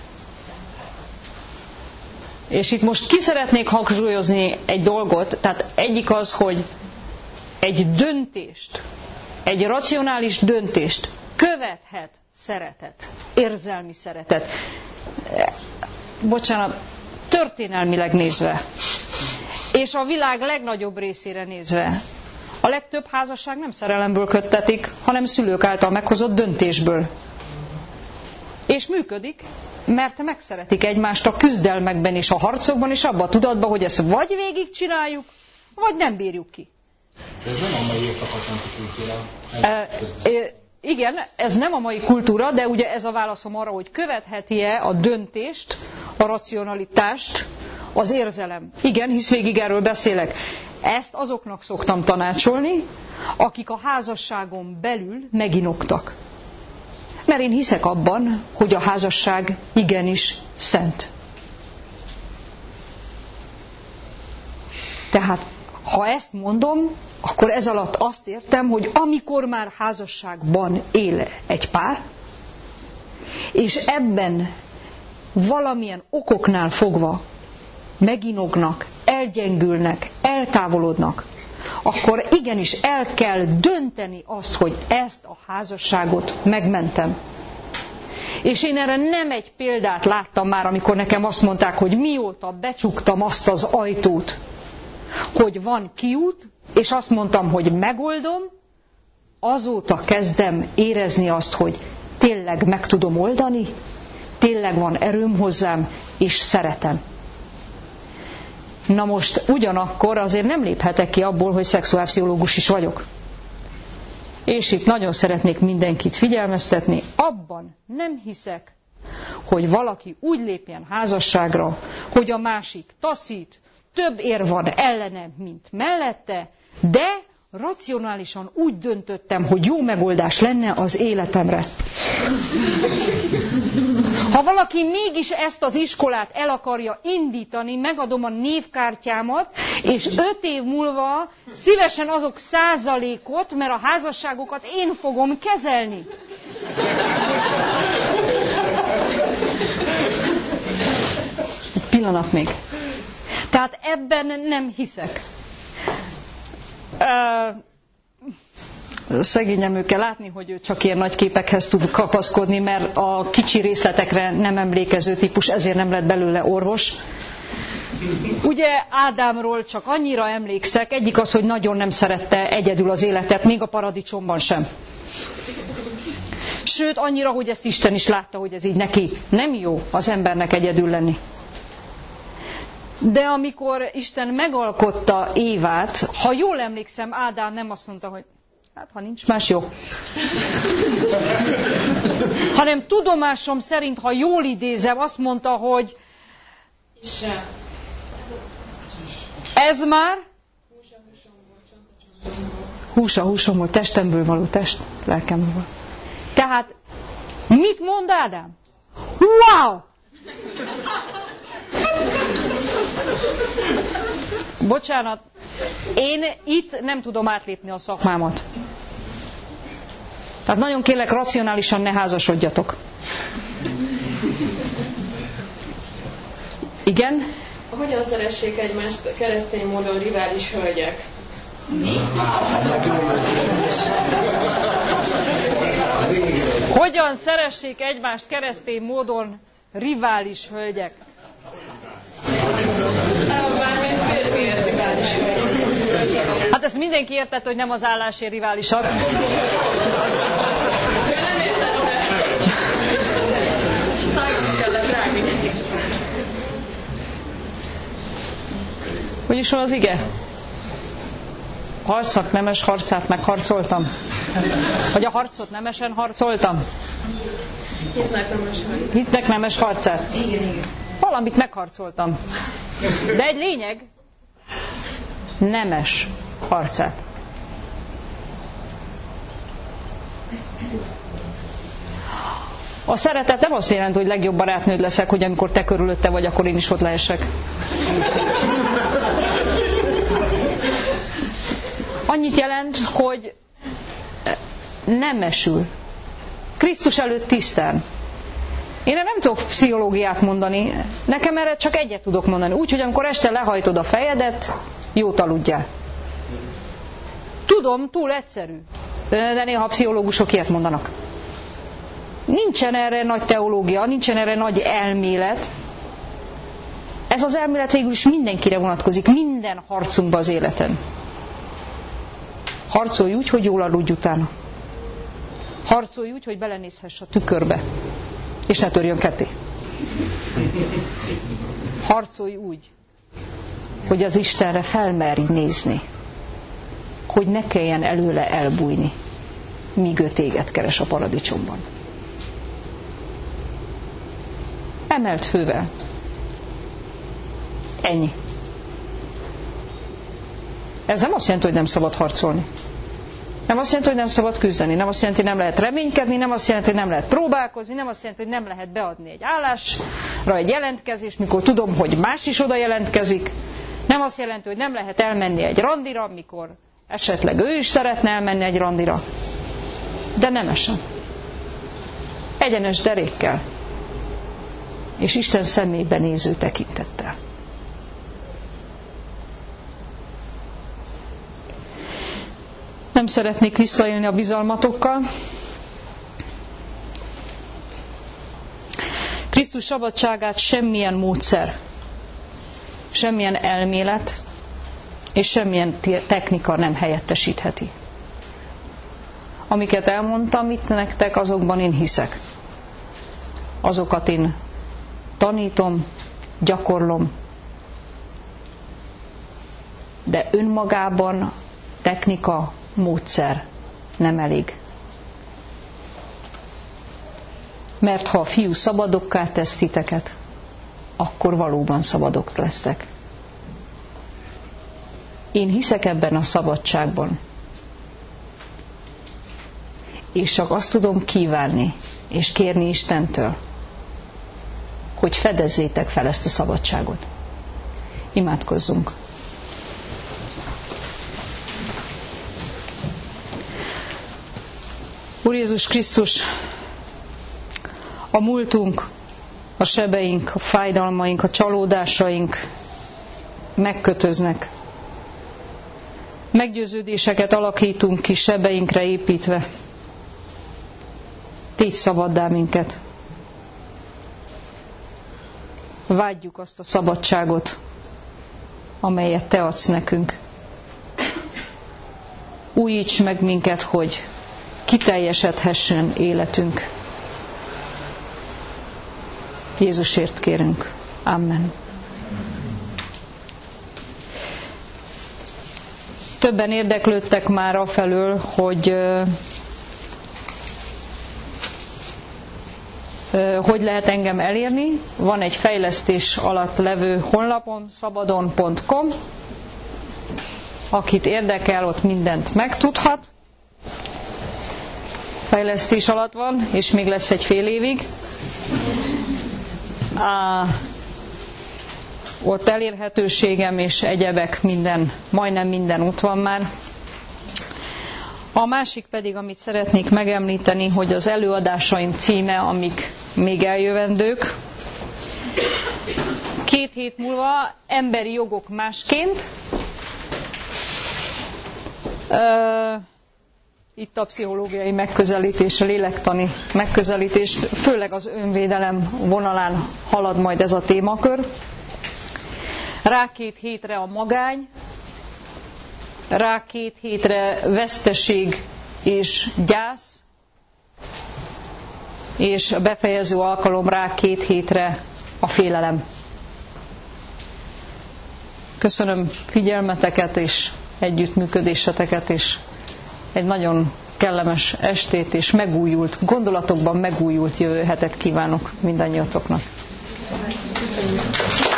és itt most ki szeretnék hangsúlyozni egy dolgot, tehát egyik az, hogy egy döntést, egy racionális döntést követhet szeretet, érzelmi szeretet. Bocsánat, történelmileg nézve, és a világ legnagyobb részére nézve, a legtöbb házasság nem szerelemből köttetik, hanem szülők által meghozott döntésből. És működik, mert megszeretik egymást a küzdelmekben és a harcokban, és abban a tudatban, hogy ezt vagy végigcsináljuk, vagy nem bírjuk ki. Ez nem a mai észak-atlanti kultúra. E, igen, ez nem a mai kultúra, de ugye ez a válaszom arra, hogy követheti-e a döntést, a racionalitást, az érzelem. Igen, hisz végig erről beszélek. Ezt azoknak szoktam tanácsolni, akik a házasságon belül meginoktak. Mert én hiszek abban, hogy a házasság igenis szent. Tehát, ha ezt mondom, akkor ez alatt azt értem, hogy amikor már házasságban él egy pár, és ebben valamilyen okoknál fogva meginognak, elgyengülnek, eltávolodnak, akkor igenis el kell dönteni azt, hogy ezt a házasságot megmentem. És én erre nem egy példát láttam már, amikor nekem azt mondták, hogy mióta becsuktam azt az ajtót, hogy van kiút, és azt mondtam, hogy megoldom, azóta kezdem érezni azt, hogy tényleg meg tudom oldani, tényleg van erőm hozzám, és szeretem. Na most ugyanakkor azért nem léphetek ki abból, hogy szexuálpszichológus is vagyok. És itt nagyon szeretnék mindenkit figyelmeztetni, abban nem hiszek, hogy valaki úgy lépjen házasságra, hogy a másik taszít, több ér van ellenem, mint mellette, de racionálisan úgy döntöttem, hogy jó megoldás lenne az életemre. Ha valaki mégis ezt az iskolát el akarja indítani, megadom a névkártyámat, és öt év múlva szívesen azok százalékot, mert a házasságokat én fogom kezelni. Egy pillanat még. Tehát ebben nem hiszek. Szegényem, ő kell látni, hogy ő csak ilyen nagy képekhez tud kapaszkodni, mert a kicsi részletekre nem emlékező típus, ezért nem lett belőle orvos. Ugye Ádámról csak annyira emlékszek, egyik az, hogy nagyon nem szerette egyedül az életet, még a paradicsomban sem. Sőt, annyira, hogy ezt Isten is látta, hogy ez így neki nem jó az embernek egyedül lenni. De amikor Isten megalkotta Évát, ha jól emlékszem, Ádám nem azt mondta, hogy hát ha nincs más, jó. Hanem tudomásom szerint, ha jól idézem, azt mondta, hogy ez már hús a húsomból, testemből való test, lelkemből való. Tehát mit mond Ádám? Wow! Bocsánat, én itt nem tudom átlépni a szakmámat. Tehát nagyon kérlek, racionálisan ne házasodjatok. Igen? Hogyan szeressék egymást keresztény módon rivális hölgyek? Mi? Hogyan szeressék egymást keresztény módon rivális hölgyek? Hát ezt mindenki értette, hogy nem az állásért riválisak. Hogy is van az ige? Harcnak nemes harcát megharcoltam. Vagy a harcot nemesen harcoltam? Hitnek nemes harcát. Hitnek nemes harcát? Igen, igen. Valamit megharcoltam. De egy lényeg, nemes harcát. A szeretet nem azt jelenti, hogy legjobb barátnőd leszek, hogy amikor te körülötte vagy, akkor én is ott lehessek. Annyit jelent, hogy nemesül. Krisztus előtt tisztán. Én nem tudok pszichológiát mondani, nekem erre csak egyet tudok mondani. Úgy, hogy amikor este lehajtod a fejedet, jót aludjál. Tudom, túl egyszerű, de néha a pszichológusok ilyet mondanak. Nincsen erre nagy teológia, nincsen erre nagy elmélet. Ez az elmélet végül is mindenkire vonatkozik, minden harcunkba az életen. Harcolj úgy, hogy jól aludj utána. Harcolj úgy, hogy belenézhess a tükörbe, és ne törjön ketté. Harcolj úgy, hogy az Istenre felmerj nézni. hogy ne kelljen előle elbújni, míg ő téged keres a paradicsomban. Emelt fővel. Ennyi. Ez nem azt jelenti, hogy nem szabad harcolni. Nem azt jelenti, hogy nem szabad küzdeni. Nem azt jelenti, hogy nem lehet reménykedni, nem azt jelenti, hogy nem lehet próbálkozni, nem azt jelenti, hogy nem lehet beadni egy állásra egy jelentkezést, mikor tudom, hogy más is oda jelentkezik. Nem azt jelenti, hogy nem lehet elmenni egy randira, mikor esetleg ő is szeretne elmenni egy randira. De nemesen. Egyenes derékkel. És Isten szemébe néző tekintettel. Nem szeretnék visszaélni a bizalmatokkal. Krisztus szabadságát semmilyen módszer, semmilyen elmélet és semmilyen technika nem helyettesítheti. Amiket elmondtam itt nektek, azokban én hiszek. Azokat én tanítom, gyakorlom. De önmagában technika, módszer nem elég. Mert ha a fiú szabadokká tesz titeket, akkor valóban szabadok lesztek. Én hiszek ebben a szabadságban. És csak azt tudom kívánni, és kérni Istentől, hogy fedezzétek fel ezt a szabadságot. Imádkozzunk. Úr Jézus Krisztus, a múltunk, a sebeink, a fájdalmaink, a csalódásaink megkötöznek. Meggyőződéseket alakítunk ki sebeinkre építve. Tégy szabaddá minket. Vágyjuk azt a szabadságot, amelyet Te adsz nekünk. Újíts meg minket, hogy kiteljesedhessen életünk. Jézusért kérünk. Amen. Többen érdeklődtek már afelől, hogy hogy lehet engem elérni. Van egy fejlesztés alatt levő honlapom, szabadon pont com. Akit érdekel, ott mindent megtudhat. Fejlesztés alatt van, és még lesz egy fél évig. Á, ott elérhetőségem és egyebek, minden, majdnem minden ott van már. A másik pedig, amit szeretnék megemlíteni, hogy az előadásaim címe, amik még eljövendők. Két hét múlva emberi jogok másként. Itt a pszichológiai megközelítés, a lélektani megközelítés, főleg az önvédelem vonalán halad majd ez a témakör. Rá két hétre a magány, rá két hétre veszteség és gyász, és a befejező alkalom rá két hétre a félelem. Köszönöm figyelmeteket és együttműködéseteket, és egy nagyon kellemes estét és megújult, gondolatokban megújult jövő hetet kívánok mindannyiatoknak.